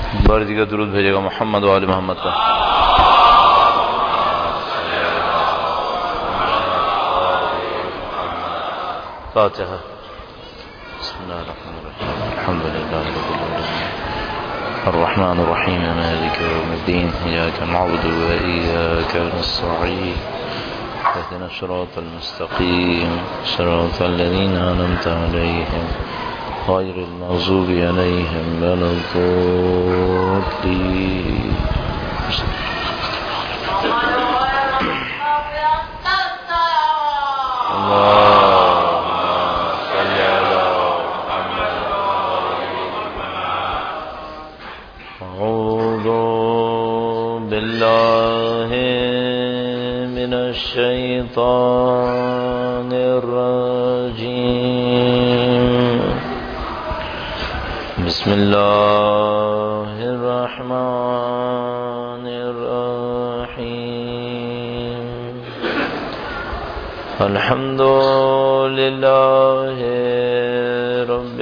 بار دیگر درود بھیجے گا محمد و آل محمد کا. فاتحہ. بسم اللہ الرحمن الرحیم الحمد للہ رب العالمین الرحمن الرحیم مالک یوم الدین ایاک نعبد و ایاک نستعین اهدنا الصراط المستقیم صراط الذین انعمت علیہم غیر المغضوب علیہم ولا الضالین. الشیطان الرجیم. بسم اللہ الرحمن الرحیم. الحمد للہ رب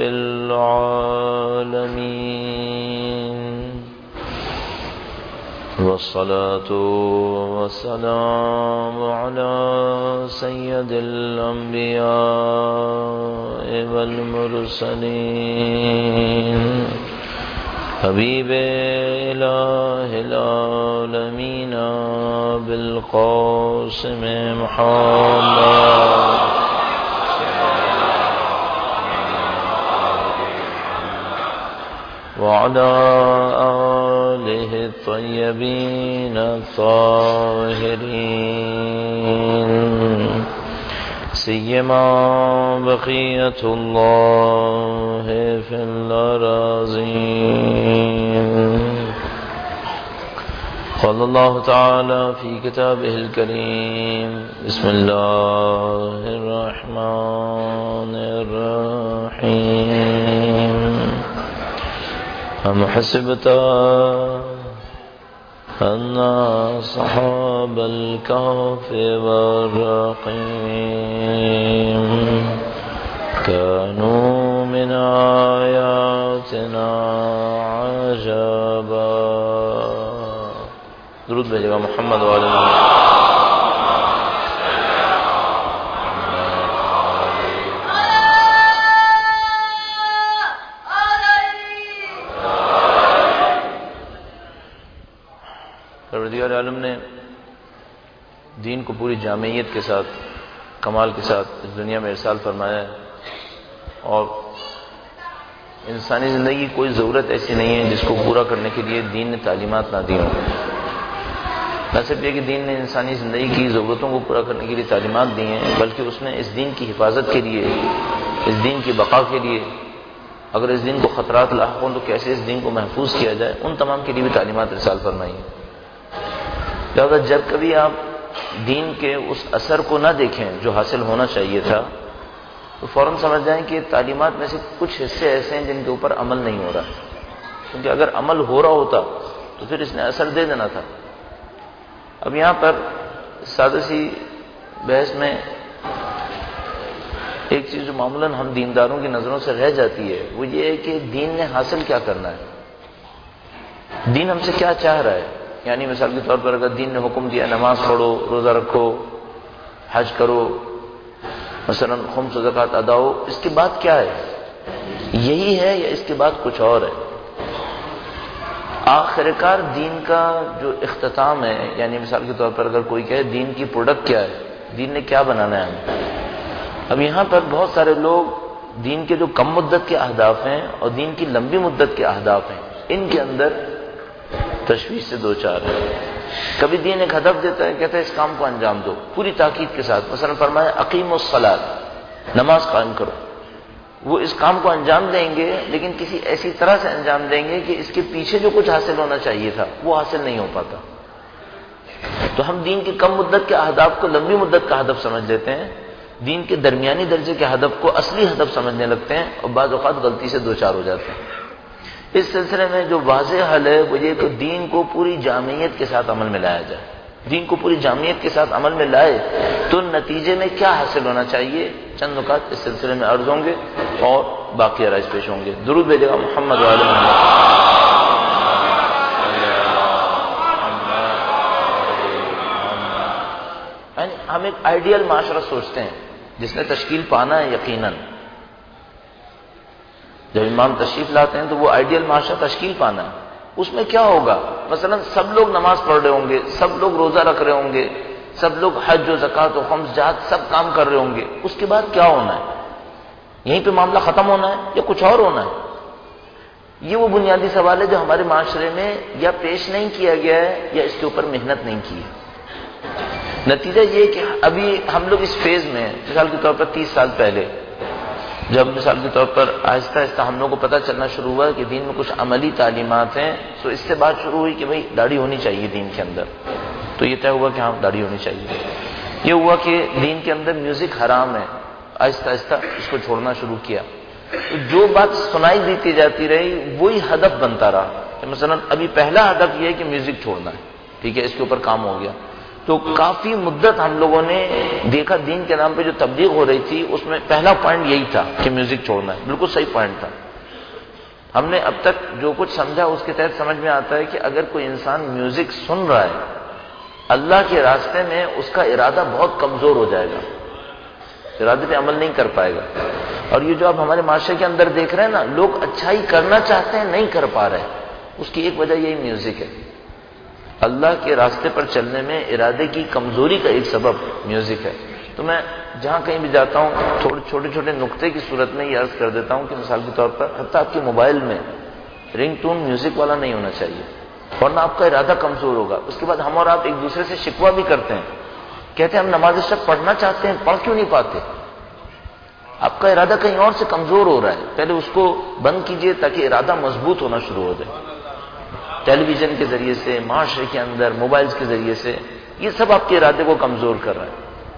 العالمین والصلاة والسلام على سید الانبیاء والمرسلین حبیب الہ العالمین بالقاسم محمد وعلى آله الطيبين الطاهرين سيما بقية الله في الأراضين. قال الله تعالى في كتابه الكريم بسم الله الرحمن الرحيم. أم حسبت أن أصحاب الكهف والرقيم كانوا من آياتنا عجبا. درود بھیجے گا محمد و آل محمد. پروردگار عالم نے دین کو پوری جامعیت کے ساتھ کمال کے ساتھ اس دنیا میں ارسال فرمایا ہے، اور انسانی زندگی کی کوئی ضرورت ایسی نہیں ہے جس کو پورا کرنے کے لیے دین نے تعلیمات نہ دی ہوں. نہ صرف یہ کہ دین نے انسانی زندگی کی ضرورتوں کو پورا کرنے کے لیے تعلیمات دی ہیں، بلکہ اس نے اس دین کی حفاظت کے لیے، اس دین کی بقا کے لیے، اگر اس دین کو خطرات لاحق ہوں تو کیسے اس دین کو محفوظ کیا جائے، ان تمام کے لیے بھی تعلیمات ارسال فرمائی ہیں. لہذا جب کبھی آپ دین کے اس اثر کو نہ دیکھیں جو حاصل ہونا چاہیے تھا، تو فوراً سمجھ جائیں کہ تعلیمات میں سے کچھ حصے ایسے ہیں جن کے اوپر عمل نہیں ہو رہا، کیونکہ اگر عمل ہو رہا ہوتا تو پھر اس نے اثر دے دینا تھا. اب یہاں پر سادہ سی بحث میں ایک چیز جو معمولاً ہم دینداروں کی نظروں سے رہ جاتی ہے وہ یہ ہے کہ دین نے حاصل کیا کرنا ہے، دین ہم سے کیا چاہ رہا ہے. یعنی مثال کے طور پر اگر دین نے حکم دیا نماز پڑھو، روزہ رکھو، حج کرو، مثلا خمس و زکوٰۃ ادا ہو، اس کے بعد کیا ہے؟ یہی ہے یا اس کے بعد کچھ اور ہے؟ آخر کار دین کا جو اختتام ہے، یعنی مثال کے طور پر اگر کوئی کہے دین کی پروڈکٹ کیا ہے، دین نے کیا بنانا ہے ہمیں. اب یہاں پر بہت سارے لوگ دین کے جو کم مدت کے اہداف ہیں اور دین کی لمبی مدت کے اہداف ہیں، ان کے اندر تشویش سے دو چار ہے. کبھی دین ایک ہدف دیتا ہے، کہتا ہے اس کام کو انجام دو پوری تاکید کے ساتھ، مثلا فرمایا اقیموا الصلاۃ، نماز قائم کرو. وہ اس کام کو انجام دیں گے لیکن کسی ایسی طرح سے انجام دیں گے کہ اس کے پیچھے جو کچھ حاصل ہونا چاہیے تھا وہ حاصل نہیں ہو پاتا. تو ہم دین کے کم مدت کے اہداف کو لمبی مدت کا ہدف سمجھ لیتے ہیں، دین کے درمیانی درجے کے ہدف کو اصلی ہدف سمجھنے لگتے ہیں، اور بعض اوقات غلطی سے دو چار ہو جاتے ہیں. اس سلسلے میں جو واضح حل ہے وہ یہ کہ دین کو پوری جامعیت کے ساتھ عمل میں لایا جائے. دین کو پوری جامعیت کے ساتھ عمل میں لائے تو نتیجے میں کیا حاصل ہونا چاہیے، چند نکات اس سلسلے میں عرض ہوں گے اور باقی آرائز پیش ہوں گے. درود بھیجے گا محمد و آل محمد. ایک آئیڈیل معاشرہ سوچتے ہیں جس نے تشکیل پانا ہے یقیناً. جب امام تشریف لاتے ہیں تو وہ آئیڈیل معاشرہ تشکیل پانا ہے. اس میں کیا ہوگا؟ مثلا سب لوگ نماز پڑھ رہے ہوں گے، سب لوگ روزہ رکھ رہے ہوں گے، سب لوگ حج و زکوٰۃ و خمس جہاد سب کام کر رہے ہوں گے. اس کے بعد کیا ہونا ہے؟ یہیں پہ معاملہ ختم ہونا ہے یا کچھ اور ہونا ہے؟ یہ وہ بنیادی سوال ہے جو ہمارے معاشرے میں یا پیش نہیں کیا گیا ہے یا اس کے اوپر محنت نہیں کی ہے. نتیجہ یہ کہ ابھی ہم لوگ اس فیز میں ہیں. مثال کے طور پر 30 سال پہلے جب مثال کے طور پر آہستہ آہستہ ہم لوگوں کو پتہ چلنا شروع ہوا کہ دین میں کچھ عملی تعلیمات ہیں، تو اس سے بات شروع ہوئی کہ بھئی داڑھی ہونی چاہیے دین کے اندر. تو یہ طے ہوا کہ ہاں داڑھی ہونی چاہیے. یہ ہوا کہ دین کے اندر میوزک حرام ہے، آہستہ آہستہ اس کو چھوڑنا شروع کیا. تو جو بات سنائی دیتی جاتی رہی وہی ہدف بنتا رہا. مثلا ابھی پہلا ہدف یہ ہے کہ میوزک چھوڑنا ہے، ٹھیک ہے، اس کے اوپر کام ہو گیا. تو کافی مدت ہم لوگوں نے دیکھا دین کے نام پہ جو تبلیغ ہو رہی تھی اس میں پہلا پوائنٹ یہی تھا کہ میوزک چھوڑنا ہے. بالکل صحیح پوائنٹ تھا. ہم نے اب تک جو کچھ سمجھا اس کے تحت سمجھ میں آتا ہے کہ اگر کوئی انسان میوزک سن رہا ہے اللہ کے راستے میں اس کا ارادہ بہت کمزور ہو جائے گا، ارادے پہ عمل نہیں کر پائے گا. اور یہ جو آپ ہمارے معاشرے کے اندر دیکھ رہے ہیں نا، لوگ اچھائی کرنا چاہتے ہیں نہیں کر پا رہے، اس کی ایک وجہ یہی میوزک ہے. اللہ کے راستے پر چلنے میں ارادے کی کمزوری کا ایک سبب میوزک ہے. تو میں جہاں کہیں بھی جاتا ہوں تھوڑے چھوٹے چھوٹے نقطے کی صورت میں یہ عرض کر دیتا ہوں کہ مثال کے طور پر حتیٰ آپ کے موبائل میں رنگ ٹون میوزک والا نہیں ہونا چاہیے، ورنہ آپ کا ارادہ کمزور ہوگا. اس کے بعد ہم اور آپ ایک دوسرے سے شکوہ بھی کرتے ہیں، کہتے ہیں ہم نماز شب پڑھنا چاہتے ہیں، پڑھ کیوں نہیں پاتے؟ آپ کا ارادہ کہیں اور سے کمزور ہو رہا ہے. پہلے اس کو بند کیجئے تاکہ ارادہ مضبوط ہونا شروع ہو جائے. ٹیلی ویژن کے ذریعے سے، معاشرے کے اندر موبائلز کے ذریعے سے، یہ سب آپ کے ارادے کو کمزور کر رہا ہے.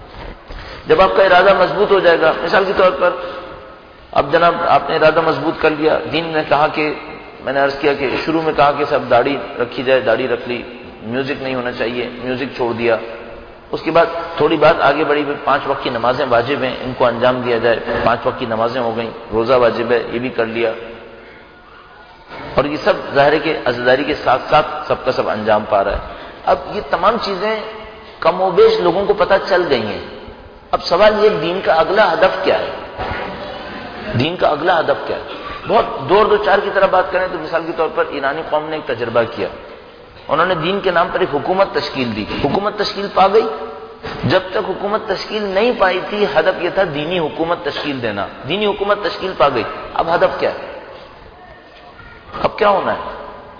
جب آپ کا ارادہ مضبوط ہو جائے گا، مثال کے طور پر اب جناب آپ نے ارادہ مضبوط کر لیا، دین نے کہا کہ میں نے عرض کیا کہ شروع میں کہا کہ سب داڑھی رکھی جائے، داڑھی رکھ لی، میوزک نہیں ہونا چاہیے، میوزک چھوڑ دیا. اس کے بعد تھوڑی بات آگے بڑھی، 5 وقت کی نمازیں واجب ہیں، ان کو انجام دیا جائے. 5 وقت کی نمازیں ہو گئیں، روزہ واجب ہے، یہ بھی کر لیا. اور یہ سب ظاہر ہے کہ عزاداری کے ساتھ ساتھ سب کا سب انجام پا رہا ہے. اب یہ تمام چیزیں کم و بیش لوگوں کو پتہ چل گئی ہیں. اب سوال یہ دین کا اگلا ہدف کیا ہے؟ دین کا اگلا ہدف کیا ہے؟ بہت دو چار کی طرح بات کریں تو مثال کے طور پر ایرانی قوم نے ایک تجربہ کیا. انہوں نے دین کے نام پر ایک حکومت تشکیل دی. حکومت تشکیل پا گئی. جب تک حکومت تشکیل نہیں پائی تھی ہدف یہ تھا دینی حکومت تشکیل دینا. دینی حکومت تشکیل پا گئی، اب ہدف کیا ہے؟ اب کیا ہونا ہے؟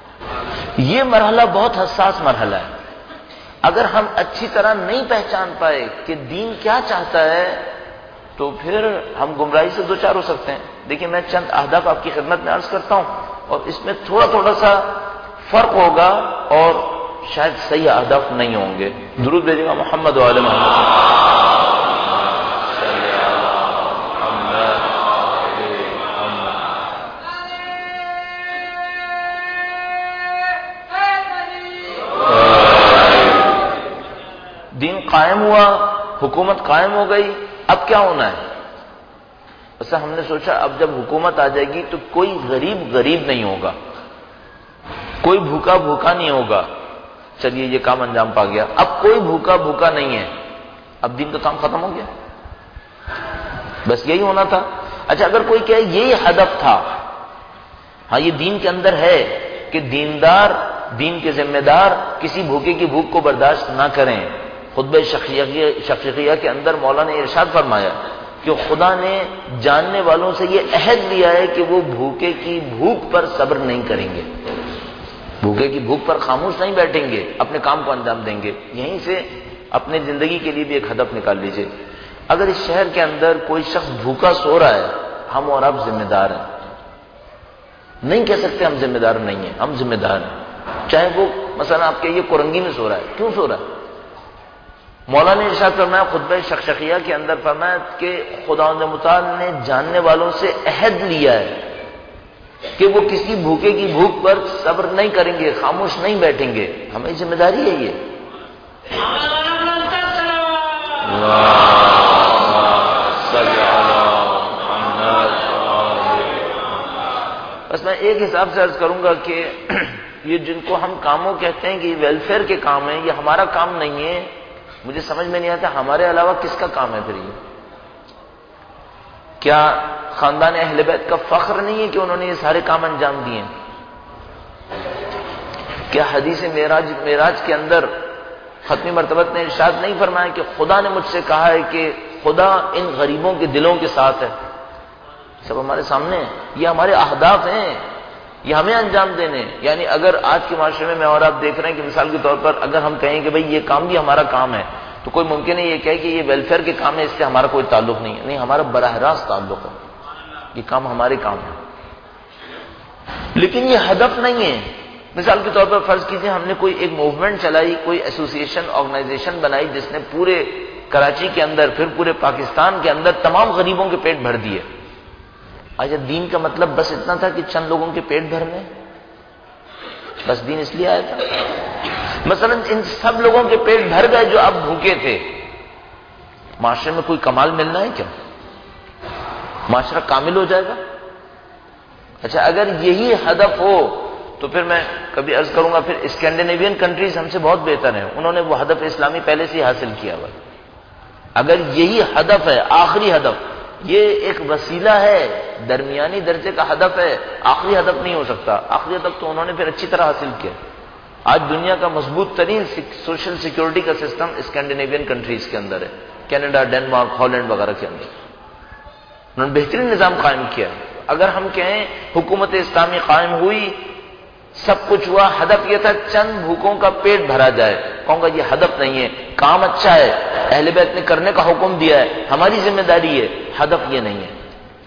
یہ مرحلہ بہت حساس مرحلہ ہے. اگر ہم اچھی طرح نہیں پہچان پائے کہ دین کیا چاہتا ہے تو پھر ہم گمراہی سے دوچار ہو سکتے ہیں. دیکھیں میں چند اہداف آپ کی خدمت میں عرض کرتا ہوں اور اس میں تھوڑا سا فرق ہوگا اور شاید صحیح اہداف نہیں ہوں گے. درود بھیجیے گا محمد و آل محمد. دین قائم ہوا، حکومت قائم ہو گئی، اب کیا ہونا ہے؟ ایسا ہم نے سوچا اب جب حکومت آ جائے گی تو کوئی غریب نہیں ہوگا، کوئی بھوکا نہیں ہوگا. چلیے یہ کام انجام پا گیا. اب کوئی بھوکا نہیں ہے، اب دین کا کام ختم ہو گیا. بس یہی ہونا تھا. اچھا اگر کوئی کہے یہی ہدف تھا، ہاں یہ دین کے اندر ہے کہ دیندار، دین کے ذمہ دار کسی بھوکے کی بھوک کو برداشت نہ کریں. خطبہ شفیقیہ کے اندر مولا نے ارشاد فرمایا کہ خدا نے جاننے والوں سے یہ عہد لیا ہے کہ وہ بھوکے کی بھوک پر صبر نہیں کریں گے، بھوکے کی بھوک پر خاموش نہیں بیٹھیں گے، اپنے کام کو انجام دیں گے. یہیں سے اپنے زندگی کے لیے بھی ایک ہدف نکال لیجئے. اگر اس شہر کے اندر کوئی شخص بھوکا سو رہا ہے، ہم اور آپ ذمہ دار ہیں. نہیں کہہ سکتے ہم ذمہ دار نہیں ہیں، ہم ذمہ دار ہیں. چاہے وہ مثلا آپ کے یہ کورنگی میں سو رہا ہے، کیوں سو رہا ہے؟ مولا نے ارشاد فرمایا خطبہ شفیقیہ کے اندر فرمایا کہ خداوند متعال نے جاننے والوں سے عہد لیا ہے کہ وہ کسی بھوکے کی بھوک پر صبر نہیں کریں گے، خاموش نہیں بیٹھیں گے. ہمیں ذمہ داری ہے یہ. بس میں ایک حساب سے عرض کروں گا کہ یہ جن کو ہم کاموں کہتے ہیں کہ یہ ویلفیئر کے کام ہیں، یہ ہمارا کام نہیں ہے، مجھے سمجھ میں نہیں آتا ہمارے علاوہ کس کا کام ہے پھر یہ؟ کیا خاندان اہل بیت کا فخر نہیں ہے کہ انہوں نے یہ سارے کام انجام دیے؟ کیا حدیث معراج کے اندر ختمی مرتبت نے ارشاد نہیں فرمایا کہ خدا نے مجھ سے کہا ہے کہ خدا ان غریبوں کے دلوں کے ساتھ ہے؟ سب ہمارے سامنے ہیں، یہ ہمارے اہداف ہیں، یہ ہمیں انجام دینے. یعنی اگر آج کے معاشرے میں اور آپ دیکھ رہے ہیں کہ مثال کے طور پر اگر ہم کہیں کہ بھئی یہ کام بھی ہمارا کام ہے، تو کوئی ممکن ہے یہ کہے کہ یہ ویلفیئر کے کام ہے، اس سے ہمارا کوئی تعلق نہیں ہے. نہیں، ہمارا براہ راست تعلق ہے، یہ کام ہمارے کام ہے. لیکن یہ ہدف نہیں ہے. مثال کے طور پر فرض کیجئے ہم نے کوئی ایک موومنٹ چلائی، کوئی ایسوسیشن آرگنائزیشن بنائی جس نے پورے کراچی کے اندر پھر پورے پاکستان کے اندر تمام غریبوں کے پیٹ بھر دیے. آج دین کا مطلب بس اتنا تھا کہ چند لوگوں کے پیٹ بھرنے؟ بس دین اس لیے آیا تھا؟ مثلا ان سب لوگوں کے پیٹ بھر گئے جو اب بھوکے تھے، معاشرے میں کوئی کمال ملنا ہے کیا؟ معاشرہ کامل ہو جائے گا؟ اچھا اگر یہی ہدف ہو تو پھر میں کبھی عرض کروں گا پھر اسکینڈینیوین کنٹریز ہم سے بہت بہتر ہیں، انہوں نے وہ ہدف اسلامی پہلے سے ہی حاصل کیا ہوا. اگر یہی ہدف ہے، آخری ہدف، یہ ایک وسیلہ ہے، درمیانی درجے کا ہدف ہے، آخری ہدف نہیں ہو سکتا. آخری ہدف تو انہوں نے پھر اچھی طرح حاصل کیا. آج دنیا کا مضبوط ترین سوشل سیکیورٹی کا سسٹم اسکینڈینیوین کنٹریز کے اندر ہے، کینیڈا، ڈینمارک، ہالینڈ وغیرہ کے اندر انہوں نے بہترین نظام قائم کیا. اگر ہم کہیں حکومت اسلامی قائم ہوئی، سب کچھ ہوا، ہدف یہ تھا چند بھوکوں کا پیٹ بھرا جائے، کہوں گا یہ ہدف نہیں ہے. کام اچھا ہے، اہل بیت نے کرنے کا حکم دیا ہے، ہماری ذمہ داری ہے، ہدف یہ نہیں ہے.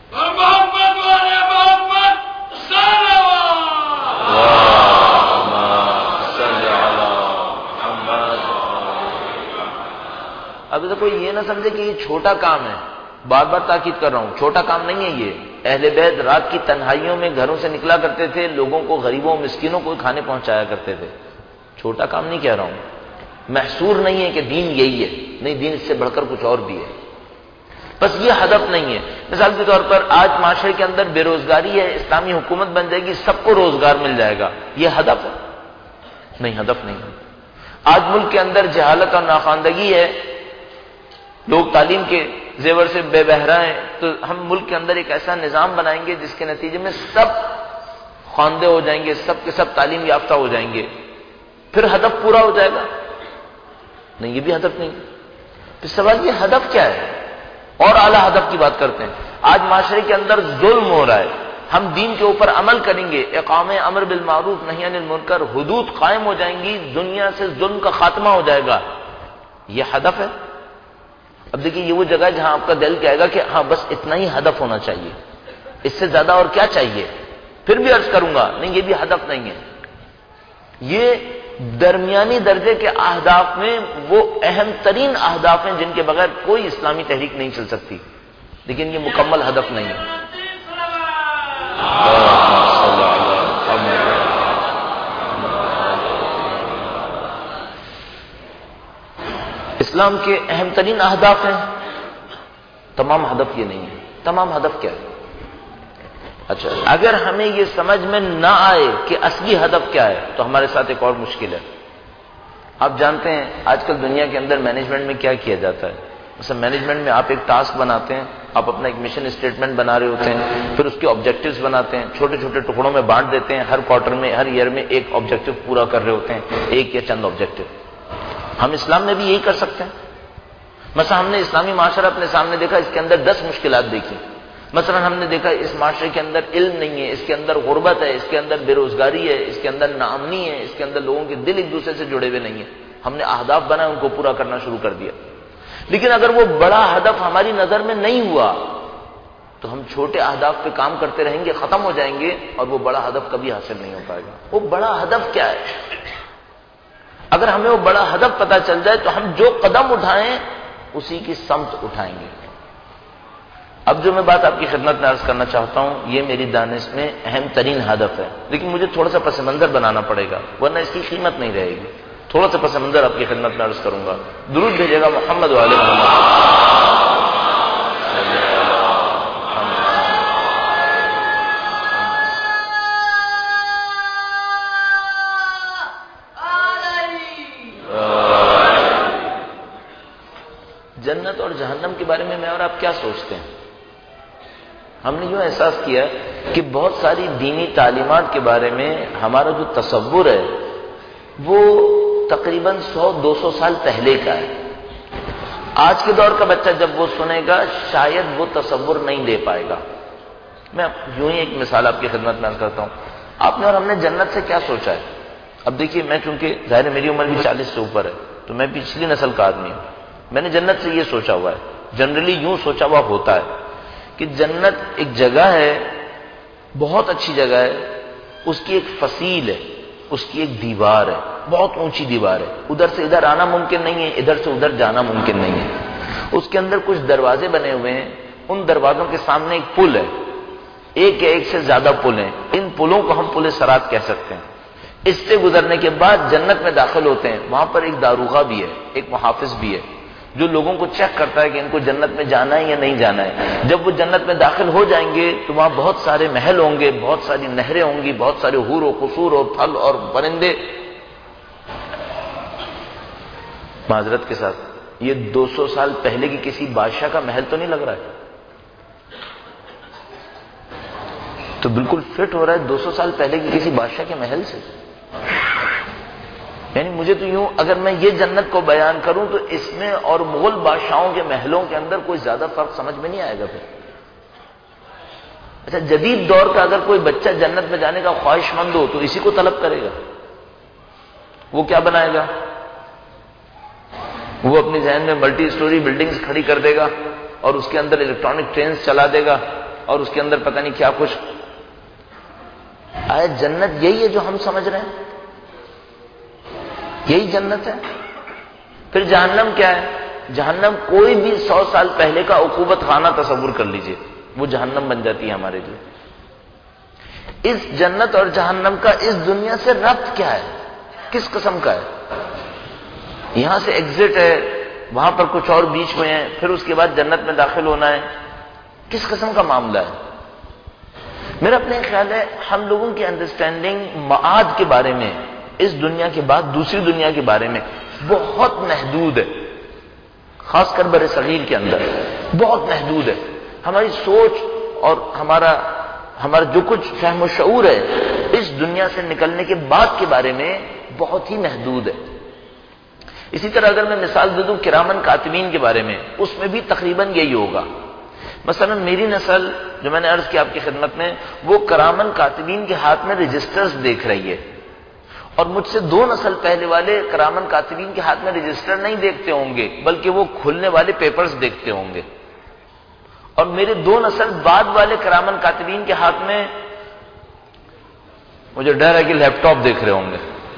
ابھی تو کوئی یہ نہ سمجھے کہ یہ چھوٹا کام ہے. بار بار تاکید کر رہا ہوں، چھوٹا کام نہیں ہے یہ. اہل بیت رات کی تنہائیوں میں گھروں سے نکلا کرتے تھے، لوگوں کو، غریبوں مسکینوں کو کھانے پہنچایا کرتے تھے. چھوٹا کام نہیں کہہ رہا ہوں. محصور نہیں ہے کہ دین یہی ہے، نہیں، دین اس سے بڑھ کر کچھ اور بھی ہے. بس یہ ہدف نہیں ہے. مثال کے طور پر آج معاشرے کے اندر بے روزگاری ہے، اسلامی حکومت بن جائے گی، سب کو روزگار مل جائے گا، یہ ہدف ہے؟ نہیں، ہدف نہیں ہے. آج ملک کے اندر جہالت اور ناخواندگی ہے، لوگ تعلیم کے زیور سے بے بہرا ہیں، تو ہم ملک کے اندر ایک ایسا نظام بنائیں گے جس کے نتیجے میں سب خواندے ہو جائیں گے، سب کے سب تعلیم یافتہ ہو جائیں گے، پھر ہدف پورا ہو جائے گا؟ نہیں، یہ بھی ہدف نہیں. پھر سوال یہ ہدف کیا ہے؟ اور اعلیٰ ہدف کی بات کرتے ہیں. آج معاشرے کے اندر ظلم ہو رہا ہے، ہم دین کے اوپر عمل کریں گے، اقام امر بالمعروف نہی عن المنکر، حدود قائم ہو جائیں گی، دنیا سے ظلم کا خاتمہ ہو جائے گا، یہ ہدف ہے؟ اب دیکھیے یہ وہ جگہ ہے جہاں آپ کا دل کہے گا کہ ہاں بس اتنا ہی ہدف ہونا چاہیے، اس سے زیادہ اور کیا چاہیے؟ پھر بھی عرض کروں گا نہیں، یہ بھی ہدف نہیں ہے. یہ درمیانی درجے کے اہداف میں وہ اہم ترین اہداف ہیں جن کے بغیر کوئی اسلامی تحریک نہیں چل سکتی، لیکن یہ مکمل ہدف نہیں ہے. اسلام کے اہم ترین اہداف ہیں، تمام ہدف یہ نہیں ہے. تمام ہدف کیا ہے؟ اچھا اگر ہمیں یہ سمجھ میں نہ آئے کہ اصلی ہدف کیا ہے تو ہمارے ساتھ ایک اور مشکل ہے. آپ جانتے ہیں آج کل دنیا کے اندر مینجمنٹ میں کیا کیا جاتا ہے؟ مثلا مینجمنٹ میں آپ ایک ٹاسک بناتے ہیں، آپ اپنا ایک مشن اسٹیٹمنٹ بنا رہے ہوتے ہیں، پھر اس کے آبجیکٹیوز بناتے ہیں، چھوٹے چھوٹے ٹکڑوں میں بانٹ دیتے ہیں، ہر کوارٹر میں، ہر ایئر میں ایک آبجیکٹیو پورا کر رہے ہوتے ہیں، ایک یا چند آبجیکٹیو. ہم اسلام میں بھی یہی کر سکتے ہیں. مثلا ہم نے اسلامی معاشرہ اپنے سامنے دیکھا، اس کے اندر 10 مشکلات دیکھی. مثلا ہم نے دیکھا اس معاشرے کے اندر علم نہیں ہے، اس کے اندر غربت ہے، اس کے اندر بے روزگاری ہے، اس کے اندر ناامنی ہے، اس کے اندر لوگوں کے دل ایک دوسرے سے جڑے ہوئے نہیں ہیں. ہم نے اہداف بنائے، ان کو پورا کرنا شروع کر دیا. لیکن اگر وہ بڑا ہدف ہماری نظر میں نہیں ہوا تو ہم چھوٹے اہداف پہ کام کرتے رہیں گے، ختم ہو جائیں گے، اور وہ بڑا ہدف کبھی حاصل نہیں ہو پائے گا. وہ بڑا ہدف کیا ہے؟ اگر ہمیں وہ بڑا ہدف پتہ چل جائے تو ہم جو قدم اٹھائیں اسی کی سمت اٹھائیں گے. اب جو میں بات آپ کی خدمت میں عرض کرنا چاہتا ہوں یہ میری دانش میں اہم ترین ہدف ہے، لیکن مجھے تھوڑا سا پس منظر بنانا پڑے گا ورنہ اس کی قیمت نہیں رہے گی. تھوڑا سا پس منظر آپ کی خدمت میں عرض کروں گا. درود بھیجے گا محمد و آل محمد. اور جہنم کے بارے میں اور آپ کیا سوچتے ہیں؟ ہم نے یوں احساس کیا کہ بہت ساری دینی تعلیمات کے بارے میں ہمارا جو تصور ہے وہ تقریباً 100-200 سال پہلے کا ہے. آج کے دور کا بچہ جب وہ سنے گا شاید وہ تصور نہیں دے پائے گا. میں یوں ہی ایک مثال آپ کی خدمت میں عرض کرتا ہوں. آپ نے اور ہم نے جنت سے کیا سوچا ہے؟ اب دیکھیے، میں چونکہ ظاہر ہے میری عمر بھی 40 سے اوپر ہے تو میں پچھلی نسل کا آدمی ہوں. میں نے جنت سے یہ سوچا ہوا ہے، جنرلی یوں سوچا ہوا ہوتا ہے کہ جنت ایک جگہ ہے، بہت اچھی جگہ ہے، اس کی ایک فصیل ہے، اس کی ایک دیوار ہے، بہت اونچی دیوار ہے، ادھر سے ادھر آنا ممکن نہیں ہے، ادھر سے ادھر جانا ممکن نہیں ہے. اس کے اندر کچھ دروازے بنے ہوئے ہیں، ان دروازوں کے سامنے ایک پل ہے، ایک یا ایک سے زیادہ پل ہیں. ان پلوں کو ہم پل صراط کہہ سکتے ہیں. اس سے گزرنے کے بعد جنت میں داخل ہوتے ہیں. وہاں پر ایک داروغہ بھی ہے، ایک محافظ بھی ہے، جو لوگوں کو چیک کرتا ہے کہ ان کو جنت میں جانا ہے یا نہیں جانا ہے. جب وہ جنت میں داخل ہو جائیں گے تو وہاں بہت سارے محل ہوں گے، بہت ساری نہریں ہوں گی، بہت سارے حور و قصور اور پھل اور پرندے. معذرت کے ساتھ، یہ 200 سال پہلے کی کسی بادشاہ کا محل تو نہیں لگ رہا ہے؟ تو بالکل فٹ ہو رہا ہے 200 سال پہلے کی کسی بادشاہ کے محل سے. یعنی مجھے تو یوں، اگر میں یہ جنت کو بیان کروں تو اس میں اور مغل بادشاہوں کے محلوں کے اندر کوئی زیادہ فرق سمجھ میں نہیں آئے گا پھر. اچھا، جدید دور کا اگر کوئی بچہ جنت میں جانے کا خواہش مند ہو تو اسی کو طلب کرے گا. وہ کیا بنائے گا؟ وہ اپنے ذہن میں ملٹی سٹوری بلڈنگز کھڑی کر دے گا اور اس کے اندر الیکٹرانک ٹرینز چلا دے گا اور اس کے اندر پتہ نہیں کیا کچھ. آیا جنت یہی ہے جو ہم سمجھ رہے ہیں؟ یہی جنت ہے؟ پھر جہنم کیا ہے؟ جہنم کوئی بھی 100 سال پہلے کا عقوبت خانہ تصور کر لیجئے، وہ جہنم بن جاتی ہے ہمارے لیے. اس جنت اور جہنم کا اس دنیا سے ربط کیا ہے؟ کس قسم کا ہے؟ یہاں سے ایگزٹ ہے، وہاں پر کچھ اور بیچ میں ہے، پھر اس کے بعد جنت میں داخل ہونا ہے. کس قسم کا معاملہ ہے؟ میرا اپنے خیال ہے ہم لوگوں کی انڈرسٹینڈنگ معاد کے بارے میں، اس دنیا کے بعد دوسری دنیا کے بارے میں بہت محدود ہے. خاص کر بر صغیر کے اندر بہت محدود ہے. ہماری سوچ اور ہمارا جو کچھ فہم و شعور ہے اس دنیا سے نکلنے کے بعد کے بارے میں بہت ہی محدود ہے. اسی طرح اگر میں مثال دے دوں کرامن کاتبین کے بارے میں، اس میں بھی تقریباً یہی ہوگا. مثلا میری نسل جو میں نے عرض کی آپ کی خدمت میں، وہ کرامن کاتبین کے ہاتھ میں رجسٹرز دیکھ رہی ہے، اور مجھ سے 2 نسل پہلے والے کرامن کاتبین کے ہاتھ میں رجسٹر نہیں دیکھتے ہوں گے بلکہ وہ کھلنے والے پیپرز دیکھتے ہوں گے. اور میرے 2 نسل بعد والے کرامن کاتبین کے ہاتھ میں مجھے ڈر ہے کہ لیپ ٹاپ دیکھ رہے ہوں گے.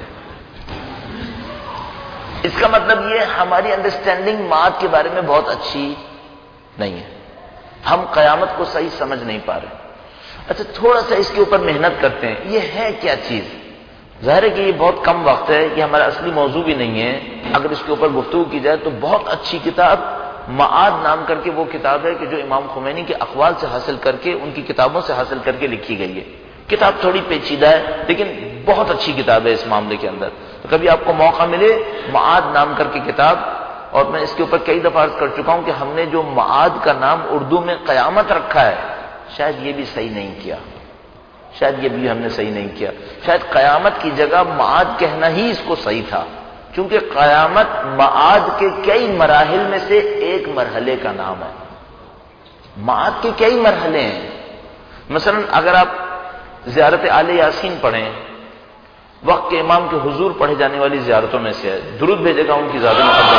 اس کا مطلب یہ ہماری انڈرسٹینڈنگ معاد کے بارے میں بہت اچھی نہیں ہے. ہم قیامت کو صحیح سمجھ نہیں پا رہے. اچھا، تھوڑا سا اس کے اوپر محنت کرتے ہیں. یہ ہے کیا چیز؟ ظاہر ہے کہ یہ بہت کم وقت ہے، یہ ہمارا اصلی موضوع بھی نہیں ہے. اگر اس کے اوپر گفتگو کی جائے تو بہت اچھی کتاب معاد نام کر کے وہ کتاب ہے کہ جو امام خمینی کے اقوال سے حاصل کر کے، ان کی کتابوں سے حاصل کر کے لکھی گئی ہے. کتاب تھوڑی پیچیدہ ہے لیکن بہت اچھی کتاب ہے اس معاملے کے اندر. تو کبھی آپ کو موقع ملے، معاد نام کر کے کتاب. اور میں اس کے اوپر کئی دفعہ عرض کر چکا ہوں کہ ہم نے جو معاد کا نام اردو میں قیامت رکھا ہے، شاید یہ بھی صحیح نہیں کیا. شاید یہ بھی ہم نے صحیح نہیں کیا. شاید قیامت کی جگہ معاد کہنا ہی اس کو صحیح تھا، کیونکہ قیامت معاد کے کئی مراحل میں سے ایک مرحلے کا نام ہے. معاد کے کئی مرحلے ہیں. مثلا اگر آپ زیارت آل یاسین پڑھیں، وقت کے امام کے حضور پڑھے جانے والی زیارتوں میں سے ہے. درود بھیجے گا ان کی ذات مقدس.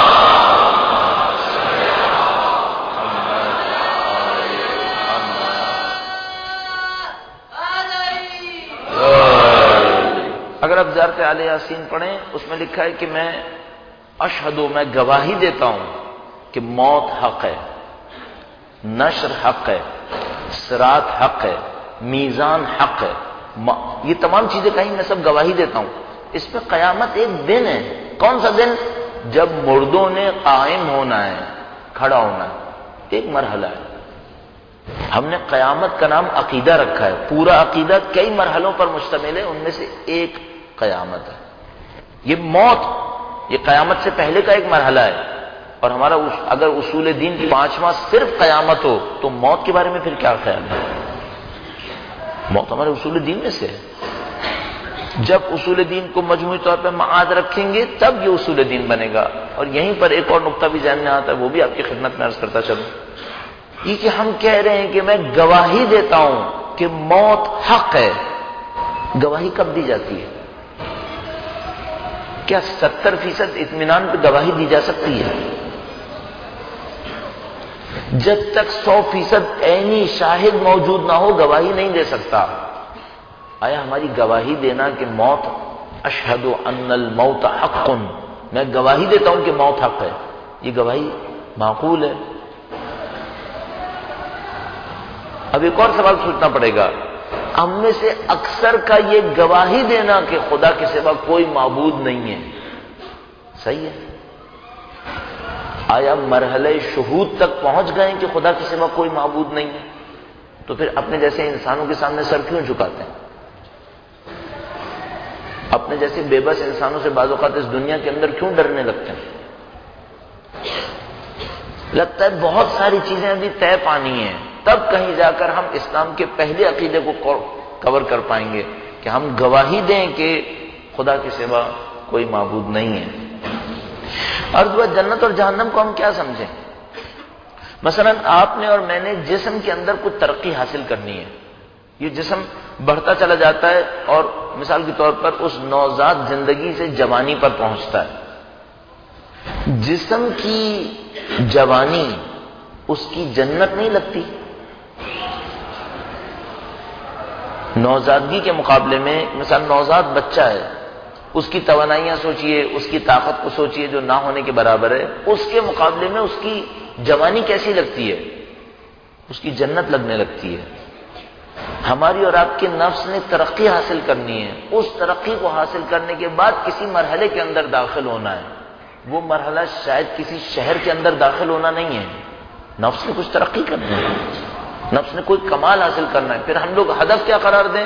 اگر آپ زیارت آل یاسین پڑھیں، اس میں لکھا ہے کہ میں اشہدو، میں گواہی دیتا ہوں کہ موت حق ہے، نشر حق ہے، صراط حق ہے، میزان حق ہے. یہ تمام چیزیں کہیں میں سب گواہی دیتا ہوں. اس پہ قیامت ایک دن ہے. کون سا دن؟ جب مردوں نے قائم ہونا ہے، کھڑا ہونا ہے. ایک مرحلہ ہے. ہم نے قیامت کا نام عقیدہ رکھا ہے. پورا عقیدہ کئی مرحلوں پر مشتمل ہے، ان میں سے ایک قیامت ہے. یہ موت، یہ قیامت سے پہلے کا ایک مرحلہ ہے. اور ہمارا اگر اصول دین 5واں صرف قیامت ہو تو موت کے بارے میں پھر کیا خیال ہے؟ موت ہمارے اصول دین میں سے ہے. جب اصول دین کو مجموعی طور پہ معاد رکھیں گے تب یہ اصول دین بنے گا. اور یہیں پر ایک اور نقطہ بھی ذہن میں آتا ہے، وہ بھی آپ کی خدمت میں عرض کرتا چلوں. یہ کہ ہم کہہ رہے ہیں کہ میں گواہی دیتا ہوں کہ موت حق ہے. گواہی کب دی جاتی ہے؟ کیا 70% اطمینان پہ گواہی دی جا سکتی ہے؟ جب تک 100% عینی شاہد موجود نہ ہو گواہی نہیں دے سکتا. آیا ہماری گواہی دینا کہ موت، اشہد ان الموت حق، میں گواہی دیتا ہوں کہ موت حق ہے، یہ گواہی معقول ہے؟ اب ایک اور سوال سوچنا پڑے گا. ہم میں سے اکثر کا یہ گواہی دینا کہ خدا کے سوا کوئی معبود نہیں ہے صحیح ہے؟ آیا مرحلہ شہود تک پہنچ گئے کہ خدا کے سوا کوئی معبود نہیں ہے؟ تو پھر اپنے جیسے انسانوں کے سامنے سر کیوں جھکاتے ہیں؟ اپنے جیسے بے بس انسانوں سے بعض اوقات اس دنیا کے اندر کیوں ڈرنے لگتے ہیں؟ لگتا ہے بہت ساری چیزیں ابھی طے پانی ہیں، تب کہیں جا کر ہم اسلام کے پہلے عقیدے کو کور کر پائیں گے کہ ہم گواہی دیں کہ خدا کے سوا کوئی معبود نہیں ہے. اور جنت اور جہنم کو ہم کیا سمجھیں؟ مثلا آپ نے اور میں نے جسم کے اندر کچھ ترقی حاصل کرنی ہے. یہ جسم بڑھتا چلا جاتا ہے اور مثال کے طور پر اس نوزاد زندگی سے جوانی پر پہنچتا ہے. جسم کی جوانی اس کی جنت نہیں لگتی؟ نوزادگی کے مقابلے میں مثلا نوزاد بچہ ہے، اس کی توانائیاں سوچئے، اس کی طاقت کو سوچئے جو نہ ہونے کے برابر ہے، اس کے مقابلے میں اس کی جوانی کیسی لگتی ہے؟ اس کی جنت لگنے لگتی ہے. ہماری اور آپ کے نفس نے ترقی حاصل کرنی ہے. اس ترقی کو حاصل کرنے کے بعد کسی مرحلے کے اندر داخل ہونا ہے. وہ مرحلہ شاید کسی شہر کے اندر داخل ہونا نہیں ہے. نفس نے کچھ ترقی کرنی ہے، نفس نے کوئی کمال حاصل کرنا ہے. پھر ہم لوگ ہدف کیا قرار دیں؟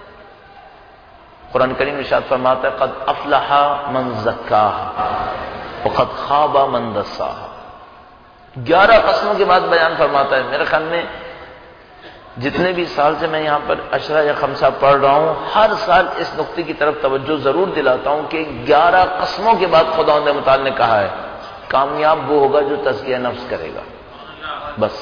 قرآن کریم ارشاد فرماتا ہے قد افلح من زکاہا وقد خاب من دساہا. 11 قسموں کے بعد بیان فرماتا ہے. میرے خیال میں جتنے بھی سال سے میں یہاں پر عشرہ یا خمسہ پڑھ رہا ہوں، ہر سال اس نقطے کی طرف توجہ ضرور دلاتا ہوں کہ 11 قسموں کے بعد خداوند متعال نے کہا ہے کامیاب وہ ہوگا جو تزکیہ نفس کرے گا. بس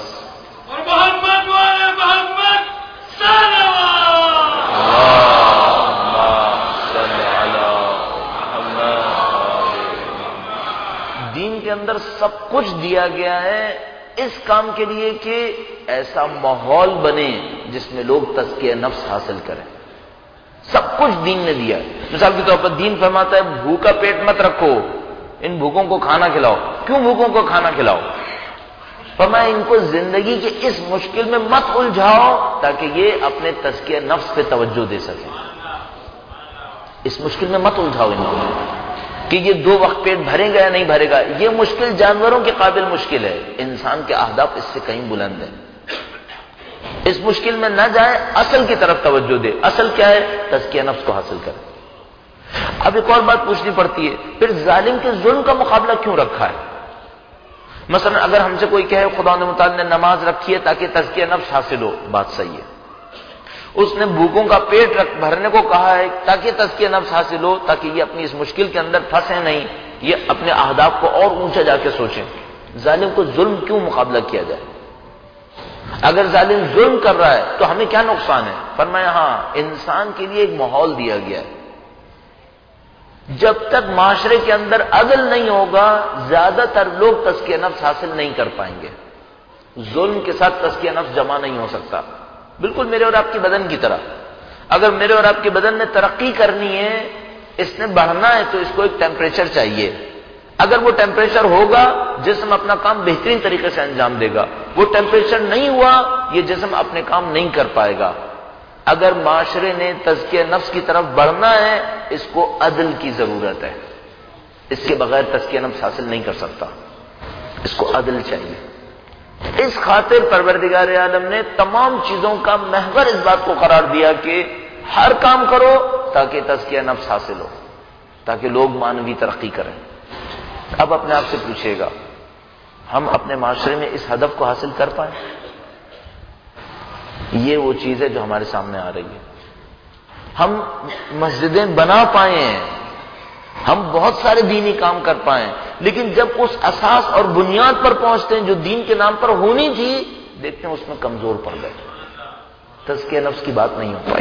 دین کے اندر سب کچھ دیا گیا ہے اس کام کے لیے کہ ایسا ماحول بنے جس میں لوگ تزکیہ نفس حاصل کریں. سب کچھ دین نے دیا ہے. مثال کے طور پر دین فرماتا ہے بھوکا پیٹ مت رکھو، ان بھوکوں کو کھانا کھلاؤ. کیوں بھوکوں کو کھانا کھلاؤ؟ فرمایا ان کو زندگی کے اس مشکل میں مت الجھاؤ تاکہ یہ اپنے تزکیہ نفس پہ توجہ دے سکیں. اس مشکل میں مت الجھاؤ ان کو کہ یہ 2 وقت پیٹ بھرے گا یا نہیں بھرے گا. یہ مشکل جانوروں کے قابل مشکل ہے، انسان کے اہداف اس سے کہیں بلند ہیں. اس مشکل میں نہ جائے، اصل کی طرف توجہ دے. اصل کیا ہے؟ تزکیہ نفس کو حاصل کرے. اب ایک اور بات پوچھنی پڑتی ہے پھر ظالم کے ظلم کا مقابلہ کیوں رکھا ہے؟ مثلا اگر ہم سے کوئی کہے خدا متعال نے نماز رکھی ہے تاکہ تزکیہ نفس حاصل ہو، بات صحیح ہے. اس نے بھوکوں کا پیٹ بھرنے کو کہا ہے تاکہ تزکیہ نفس حاصل ہو، تاکہ یہ اپنی اس مشکل کے اندر پھنسے نہیں، یہ اپنے اہداف کو اور اونچا جا کے سوچیں. ظالم کو ظلم کیوں مقابلہ کیا جائے؟ اگر ظالم ظلم کر رہا ہے تو ہمیں کیا نقصان ہے؟ فرمایا ہاں انسان کے لیے ایک ماحول دیا گیا ہے. جب تک معاشرے کے اندر عدل نہیں ہوگا زیادہ تر لوگ تزکیہ نفس حاصل نہیں کر پائیں گے. ظلم کے ساتھ تزکیہ نفس جمع نہیں ہو سکتا. بالکل میرے اور آپ کے بدن کی طرح. اگر میرے اور آپ کے بدن نے ترقی کرنی ہے، اس نے بڑھنا ہے، تو اس کو ایک ٹیمپریچر چاہیے. اگر وہ ٹیمپریچر ہوگا جسم اپنا کام بہترین طریقے سے انجام دے گا. وہ ٹیمپریچر نہیں ہوا یہ جسم اپنے کام نہیں کر پائے گا. اگر معاشرے نے تزکیہ نفس کی طرف بڑھنا ہے اس کو عدل کی ضرورت ہے. اس کے بغیر تزکیہ نفس حاصل نہیں کر سکتا. اس کو عدل چاہیے. اس خاطر پروردگار عالم نے تمام چیزوں کا محور اس بات کو قرار دیا کہ ہر کام کرو تاکہ تزکیہ نفس حاصل ہو، تاکہ لوگ مانوی ترقی کریں. اب اپنے آپ سے پوچھئے گا ہم اپنے معاشرے میں اس ہدف کو حاصل کر پائیں؟ یہ وہ چیز ہے جو ہمارے سامنے آ رہی ہے. ہم مسجدیں بنا پائیں، ہم بہت سارے دینی کام کر پائیں، لیکن جب اس اساس اور بنیاد پر پہنچتے ہیں جو دین کے نام پر ہونی تھی، دیکھتے ہیں اس میں کمزور پڑ گئے، تزکیہ نفس کی بات نہیں ہو پائی.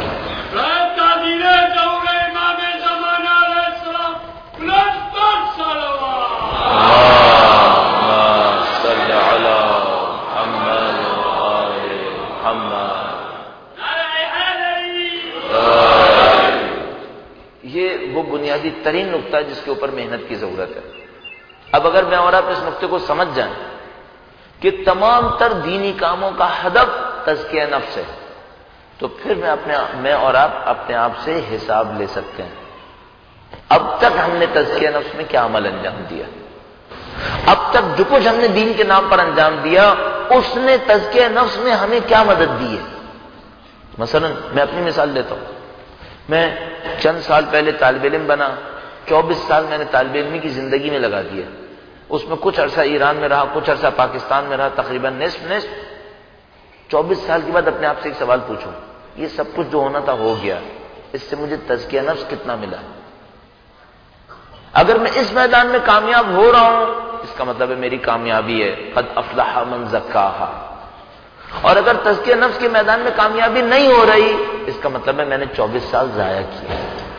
یہ وہ بنیادی ترین نقطہ ہے جس کے اوپر محنت کی ضرورت ہے. اب اگر میں اور آپ اس نقطے کو سمجھ جائیں کہ تمام تر دینی کاموں کا ہدف تزکیہ نفس ہے، تو پھر میں اور آپ اپنے آپ سے حساب لے سکتے ہیں اب تک ہم نے تزکیہ نفس میں کیا عمل انجام دیا. اب تک جو کچھ ہم نے دین کے نام پر انجام دیا، اس نے تزکیہ نفس میں ہمیں کیا مدد دی ہے. مثلا میں اپنی مثال لیتا ہوں. میں چند سال پہلے طالب علم بنا، 24 سال میں نے طالب علمی کی زندگی میں لگا دیا. اس میں کچھ عرصہ ایران میں رہا، کچھ عرصہ پاکستان میں رہا، تقریباً نصف. 24 سال کے بعد اپنے آپ سے ایک سوال پوچھوں، یہ سب کچھ جو ہونا تھا ہو گیا، اس سے مجھے تزکیہ نفس کتنا ملا؟ اگر میں اس میدان میں کامیاب ہو رہا ہوں، اس کا مطلب ہے میری کامیابی ہے، قد افلح من زکاہا. اور اگر تزکیہ نفس کے میدان میں کامیابی نہیں ہو رہی، اس کا مطلب ہے میں نے 24 سال ضائع کیا.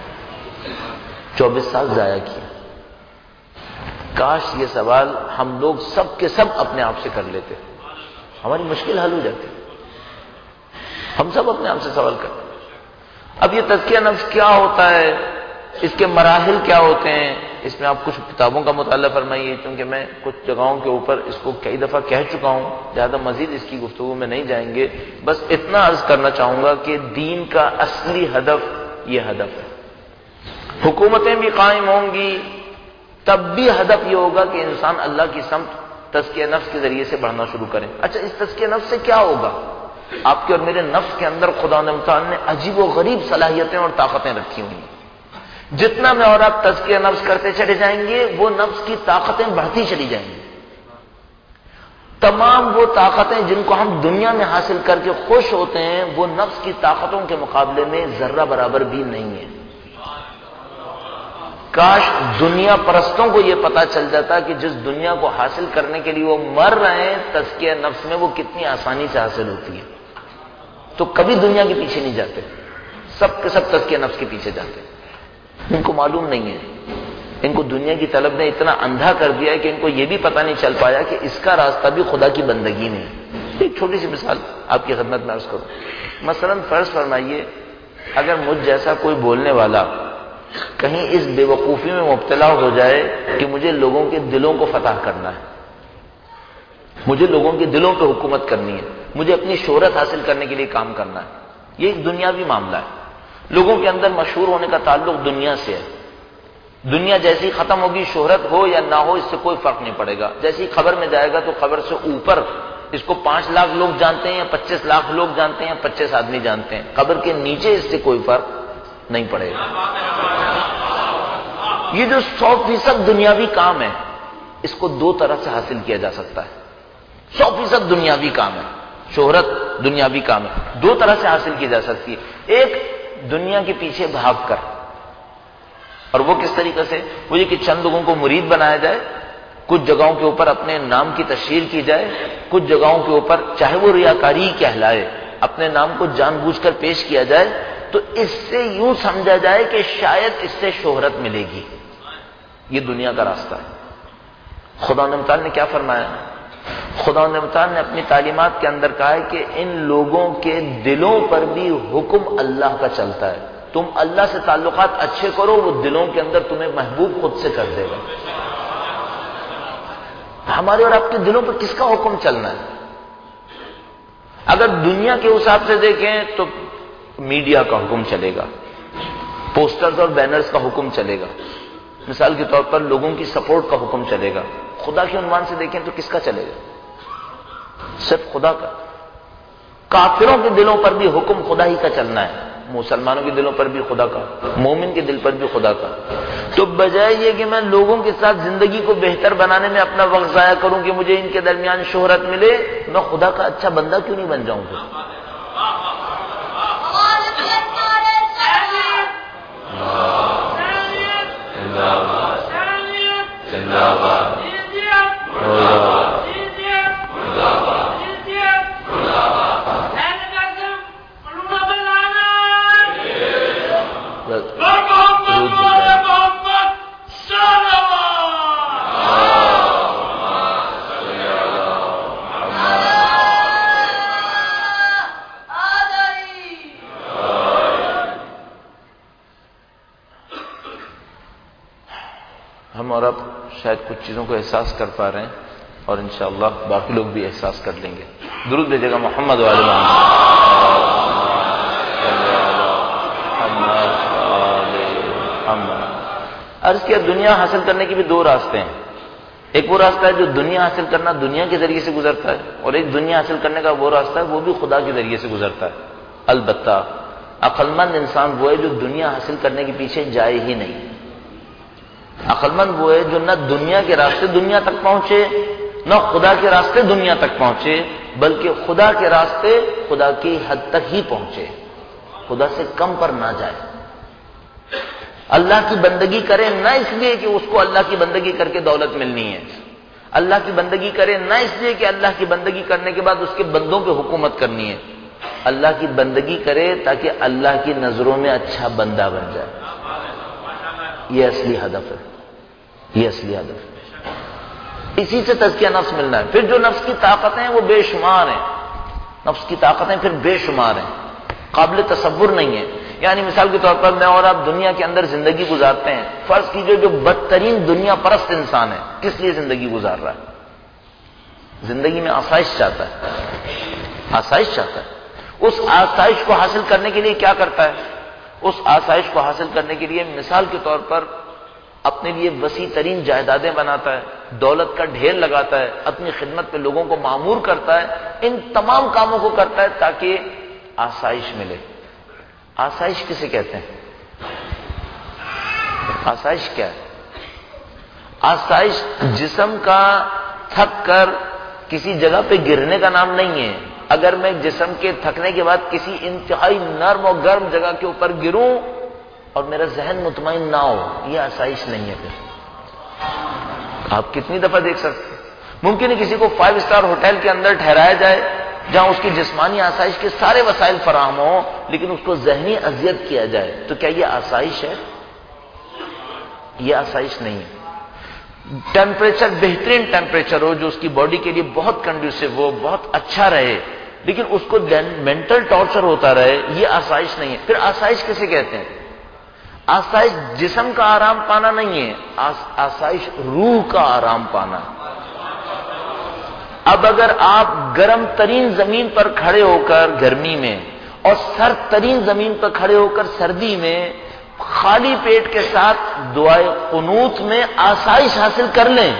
24 سال ضائع کیا. کاش یہ سوال ہم لوگ سب کے سب اپنے آپ سے کر لیتے، ہماری مشکل حل ہو جاتی. ہم سب اپنے آپ سے سوال کرتے. اب یہ تزکیہ نفس کیا ہوتا ہے، اس کے مراحل کیا ہوتے ہیں، اس میں آپ کچھ کتابوں کا مطالعہ فرمائیے، کیونکہ میں کچھ جگہوں کے اوپر اس کو کئی دفعہ کہہ چکا ہوں، زیادہ مزید اس کی گفتگو میں نہیں جائیں گے. بس اتنا عرض کرنا چاہوں گا کہ دین کا اصلی ہدف یہ ہدف ہے. حکومتیں بھی قائم ہوں گی، تب بھی ہدف یہ ہوگا کہ انسان اللہ کی سمت تزکیہ نفس کے ذریعے سے بڑھنا شروع کریں. اچھا، اس تزکیہ نفس سے کیا ہوگا؟ آپ کے اور میرے نفس کے اندر خدا تعالیٰ نے عجیب و غریب صلاحیتیں اور طاقتیں رکھی ہوئی ہیں. جتنا میں اور آپ تزکیہ نفس کرتے چلے جائیں گے، وہ نفس کی طاقتیں بڑھتی چلی جائیں گی. تمام وہ طاقتیں جن کو ہم دنیا میں حاصل کر کے خوش ہوتے ہیں، وہ نفس کی طاقتوں کے مقابلے میں ذرہ برابر بھی نہیں ہے. کاش دنیا پرستوں کو یہ پتا چل جاتا کہ جس دنیا کو حاصل کرنے کے لیے وہ مر رہے ہیں، تزکیہ نفس میں وہ کتنی آسانی سے حاصل ہوتی ہے. تو کبھی دنیا کے پیچھے نہیں جاتے، سب کے سب تزکیہ نفس کے پیچھے جاتے. ان کو معلوم نہیں ہے، ان کو دنیا کی طلب نے اتنا اندھا کر دیا ہے کہ ان کو یہ بھی پتہ نہیں چل پایا کہ اس کا راستہ بھی خدا کی بندگی میں ہے. ایک چھوٹی سی مثال آپ کی خدمت میں عرض کروں. مثلا فرض فرمائیے اگر مجھ جیسا کوئی بولنے والا کہیں اس بے وقوفی میں مبتلا ہو جائے کہ مجھے لوگوں کے دلوں کو فتح کرنا ہے، مجھے لوگوں کے دلوں پہ حکومت کرنی ہے، مجھے اپنی شہرت حاصل کرنے کے لیے کام کرنا ہے. یہ ایک دنیاوی معاملہ ہے. لوگوں کے اندر مشہور ہونے کا تعلق دنیا سے ہے. دنیا جیسی ختم ہوگی، شہرت ہو یا نہ ہو، اس سے کوئی فرق نہیں پڑے گا. جیسی خبر میں جائے گا تو خبر سے اوپر اس کو 5 لاکھ لوگ جانتے ہیں یا 25 لاکھ لوگ جانتے ہیں یا 25 آدمی جانتے ہیں، خبر کے نیچے اس سے کوئی فرق نہیں پڑے گا. یہ جو 100% دنیاوی کام ہے، اس کو 2 طرح سے حاصل کیا جا سکتا ہے. 100% دنیاوی کام ہے، شہرت دنیاوی کام ہے، 2 طرح سے حاصل کی جا سکتی ہے. ایک دنیا کے پیچھے بھاگ کر، اور وہ کس طریقے سے؟ وہ یہ کہ چند لوگوں کو مرید بنایا جائے، کچھ جگہوں کے اوپر اپنے نام کی تشہیر کی جائے، کچھ جگہوں کے اوپر چاہے وہ ریاکاری کہلائے اپنے نام کو جان بوجھ کر پیش کیا جائے، تو اس سے یوں سمجھا جائے کہ شاید اس سے شہرت ملے گی. یہ دنیا کا راستہ ہے. خدا تعالیٰ نے کیا فرمایا؟ خدا تعالیٰ نے اپنی تعلیمات کے اندر کہا ہے کہ ان لوگوں کے دلوں پر بھی حکم اللہ کا چلتا ہے. تم اللہ سے تعلقات اچھے کرو، وہ دلوں کے اندر تمہیں محبوب خود سے کر دے گا. ہمارے اور آپ کے دلوں پر کس کا حکم چلنا ہے؟ اگر دنیا کے حساب سے دیکھیں تو میڈیا کا حکم چلے گا، پوسٹرز اور بینرز کا حکم چلے گا، مثال کے طور پر لوگوں کی سپورٹ کا حکم چلے گا. خدا کے عنوان سے دیکھیں تو کس کا چلے گا؟ صرف خدا کا. کافروں کے دلوں پر بھی حکم خدا ہی کا چلنا ہے، مسلمانوں کے دلوں پر بھی خدا کا، مومن کے دل پر بھی خدا کا. تو بجائے یہ کہ میں لوگوں کے ساتھ زندگی کو بہتر بنانے میں اپنا وقت ضائع کروں کہ مجھے ان کے درمیان شہرت ملے، میں خدا کا اچھا بندہ کیوں نہیں بن جاؤں گا؟ ہم اور اب شاید کچھ چیزوں کو احساس کر پا رہے ہیں اور انشاءاللہ باقی لوگ بھی احساس کر لیں گے. درود بھیجے گا محمد وعلی محمد. عرض کیا دنیا حاصل کرنے کے بھی دو راستے ہیں. ایک وہ راستہ ہے جو دنیا حاصل کرنا دنیا کے ذریعے سے گزرتا ہے، اور ایک دنیا حاصل کرنے کا وہ راستہ ہے وہ بھی خدا کے ذریعے سے گزرتا ہے. البتہ عقل مند انسان وہ ہے جو دنیا حاصل کرنے کے پیچھے جائے ہی نہیں. عقل مند وہ ہے جو نہ دنیا کے راستے دنیا تک پہنچے نہ خدا کے راستے دنیا تک پہنچے، بلکہ خدا کے راستے خدا کی حد تک ہی پہنچے، خدا سے کم پر نہ جائے. اللہ کی بندگی کرے نہ اس لیے کہ اس کو اللہ کی بندگی کر کے دولت ملنی ہے، اللہ کی بندگی کرے نہ اس لیے کہ اللہ کی بندگی کرنے کے بعد اس کے بندوں پہ حکومت کرنی ہے، اللہ کی بندگی کرے تاکہ اللہ کی نظروں میں اچھا بندہ بن جائے. یہ اصلی ہدف ہے، یہ اصلی ہدف ہے. اسی سے تزکیہ نفس ملنا ہے. پھر جو نفس کی طاقتیں ہیں وہ بے شمار ہیں، نفس کی طاقتیں پھر بے شمار ہیں، قابل تصور نہیں ہے. یعنی مثال کے طور پر میں اور آپ دنیا کے اندر زندگی گزارتے ہیں. فرض کیجئے جو بدترین دنیا پرست انسان ہے کس لیے زندگی گزار رہا ہے؟ زندگی میں آسائش چاہتا ہے، آسائش چاہتا ہے. اس آسائش کو حاصل کرنے کے لیے کیا کرتا ہے؟ اس آسائش کو حاصل کرنے کے لیے مثال کے طور پر اپنے لیے وسیع ترین جائیدادیں بناتا ہے، دولت کا ڈھیر لگاتا ہے، اپنی خدمت پہ لوگوں کو مامور کرتا ہے. ان تمام کاموں کو کرتا ہے تاکہ آسائش ملے. آسائش کسے کہتے ہیں؟ آسائش کیا ہے؟ آسائش جسم کا تھک کر کسی جگہ پہ گرنے کا نام نہیں ہے. اگر میں جسم کے تھکنے کے بعد کسی انتہائی نرم اور گرم جگہ کے اوپر گروں اور میرا ذہن مطمئن نہ ہو، یہ آسائش نہیں ہے. پھر آپ کتنی دفعہ دیکھ سکتے ہیں ممکن ہے کسی کو 5 اسٹار ہوٹل کے اندر ٹھہرایا جائے جہاں اس کی جسمانی آسائش کے سارے وسائل فراہم ہوں، لیکن اس کو ذہنی اذیت کیا جائے، تو کیا یہ آسائش ہے؟ یہ آسائش نہیں ہے. ٹیمپریچر بہترین ٹیمپریچر ہو جو اس کی باڈی کے لیے بہت کنڈیوسو ہو، بہت اچھا رہے، لیکن اس کو مینٹل ٹارچر ہوتا رہے، یہ آسائش نہیں ہے. پھر آسائش کسے کہتے ہیں؟ آسائش جسم کا آرام پانا نہیں ہے، آسائش روح کا آرام پانا. اب اگر آپ گرم ترین زمین پر کھڑے ہو کر گرمی میں اور سرد ترین زمین پر کھڑے ہو کر سردی میں خالی پیٹ کے ساتھ دعائے قنوت میں آسائش حاصل کر لیں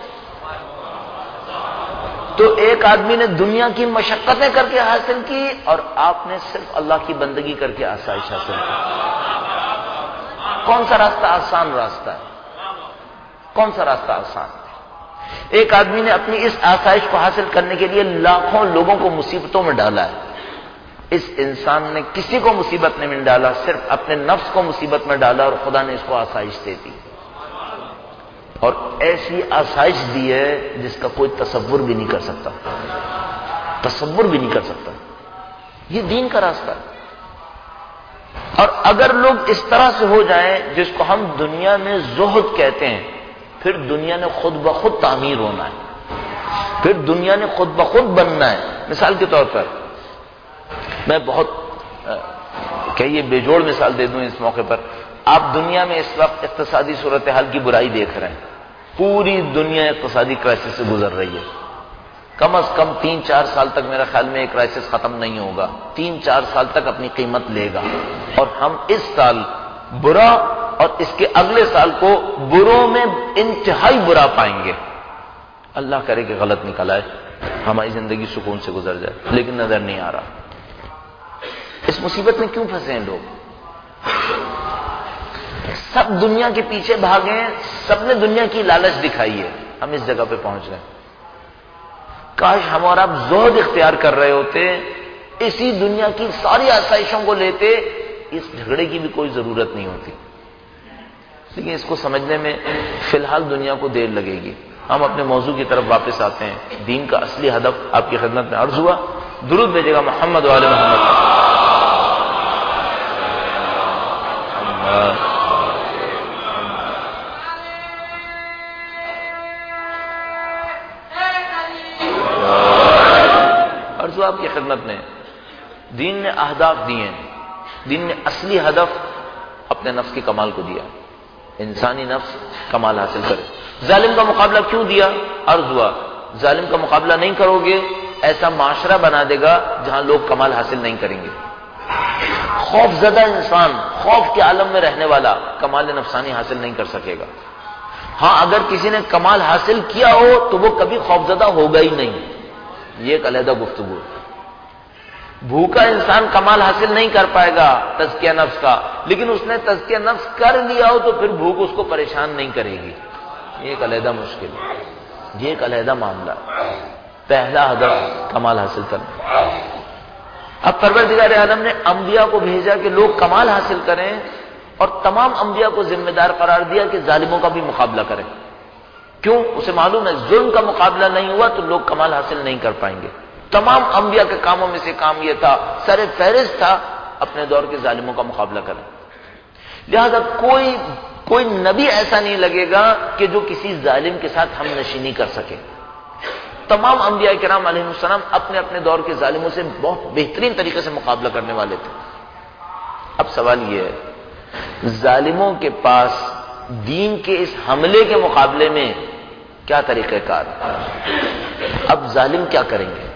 تو ایک آدمی نے دنیا کی مشقتیں کر کے حاصل کی اور آپ نے صرف اللہ کی بندگی کر کے آسائش حاصل کی. کون سا راستہ آسان راستہ ہے؟ کون سا راستہ آسان؟ ایک آدمی نے اپنی اس آسائش کو حاصل کرنے کے لیے لاکھوں لوگوں کو مصیبتوں میں ڈالا ہے. اس انسان نے کسی کو مصیبت میں نہیں ڈالا، صرف اپنے نفس کو مصیبت میں ڈالا اور خدا نے اس کو آسائش دے دی، اور ایسی آسائش دی ہے جس کا کوئی تصور بھی نہیں کر سکتا، تصور بھی نہیں کر سکتا. یہ دین کا راستہ ہے. اور اگر لوگ اس طرح سے ہو جائیں جس کو ہم دنیا میں زہد کہتے ہیں، پھر دنیا نے خود بخود تعمیر ہونا ہے، پھر دنیا نے خود بخود بننا ہے. مثال کے طور پر میں بہت یہ بے جوڑ مثال دے دوں اس موقع پر. آپ دنیا میں اس وقت اقتصادی صورتحال کی برائی دیکھ رہے ہیں. پوری دنیا اقتصادی کرائسس سے گزر رہی ہے. کم از کم 3-4 سال تک میرا خیال میں یہ کرائسس ختم نہیں ہوگا. 3-4 سال تک اپنی قیمت لے گا، اور ہم اس سال برا اور اس کے اگلے سال کو بروں میں انتہائی برا پائیں گے. اللہ کرے کہ غلط نکل آئے، ہماری زندگی سکون سے گزر جائے، لیکن نظر نہیں آ رہا. اس مصیبت میں کیوں پھنسے ہیں لوگ؟ سب دنیا کے پیچھے بھاگیں، سب نے دنیا کی لالچ دکھائی ہے، ہم اس جگہ پہ پہنچ گئے۔ کاش ہم اور آپ زہد اختیار کر رہے ہوتے، اسی دنیا کی ساری آسائشوں کو لیتے، اس جھگڑے کی بھی کوئی ضرورت نہیں ہوتی۔ لیکن اس کو سمجھنے میں فی الحال دنیا کو دیر لگے گی۔ ہم اپنے موضوع کی طرف واپس آتے ہیں۔ دین کا اصلی ہدف آپ کی خدمت میں عرض ہوا، درود بھیجے گا محمد و آل محمد۔ عرض ہوا آپ کی خدمت میں، دین نے اہداف دیے ہیں، دین نے اصلی ہدف اپنے نفس کے کمال کو دیا، انسانی نفس کمال حاصل کرے۔ ظالم کا مقابلہ کیوں دیا؟ عرض ہوا ظالم کا مقابلہ نہیں کرو گے، ایسا معاشرہ بنا دے گا جہاں لوگ کمال حاصل نہیں کریں گے۔ خوف زدہ انسان، خوف کے عالم میں رہنے والا کمال نفسانی حاصل نہیں کر سکے گا۔ ہاں اگر کسی نے کمال حاصل کیا ہو تو وہ کبھی خوف زدہ ہوگا ہی نہیں، یہ ایک علیحدہ گفتگو ہے۔ بھوکا انسان کمال حاصل نہیں کر پائے گا تزکیہ نفس کا، لیکن اس نے تزکیہ نفس کر لیا ہو تو پھر بھوک اس کو پریشان نہیں کرے گی، یہ ایک علیحدہ مشکل ہے، یہ ایک علیحدہ معاملہ۔ پہلا ہدف کمال حاصل کرنا۔ اب پروردگار عالم نے انبیاء کو بھیجا کہ لوگ کمال حاصل کریں، اور تمام انبیاء کو ذمہ دار قرار دیا کہ ظالموں کا بھی مقابلہ کریں۔ کیوں؟ اسے معلوم ہے ظلم کا مقابلہ نہیں ہوا تو لوگ کمال حاصل نہیں کر پائیں گے۔ تمام انبیاء کے کاموں میں سے کام یہ تھا، سر فہرست تھا، اپنے دور کے ظالموں کا مقابلہ کریں۔ لہذا کوئی نبی ایسا نہیں لگے گا کہ جو کسی ظالم کے ساتھ ہم نشینی کر سکے۔ تمام انبیاء کرام علیہ السلام اپنے اپنے دور کے ظالموں سے بہت بہترین طریقے سے مقابلہ کرنے والے تھے۔ اب سوال یہ ہے، ظالموں کے پاس دین کے اس حملے کے مقابلے میں کیا طریقہ کار؟ اب ظالم کیا کریں گے؟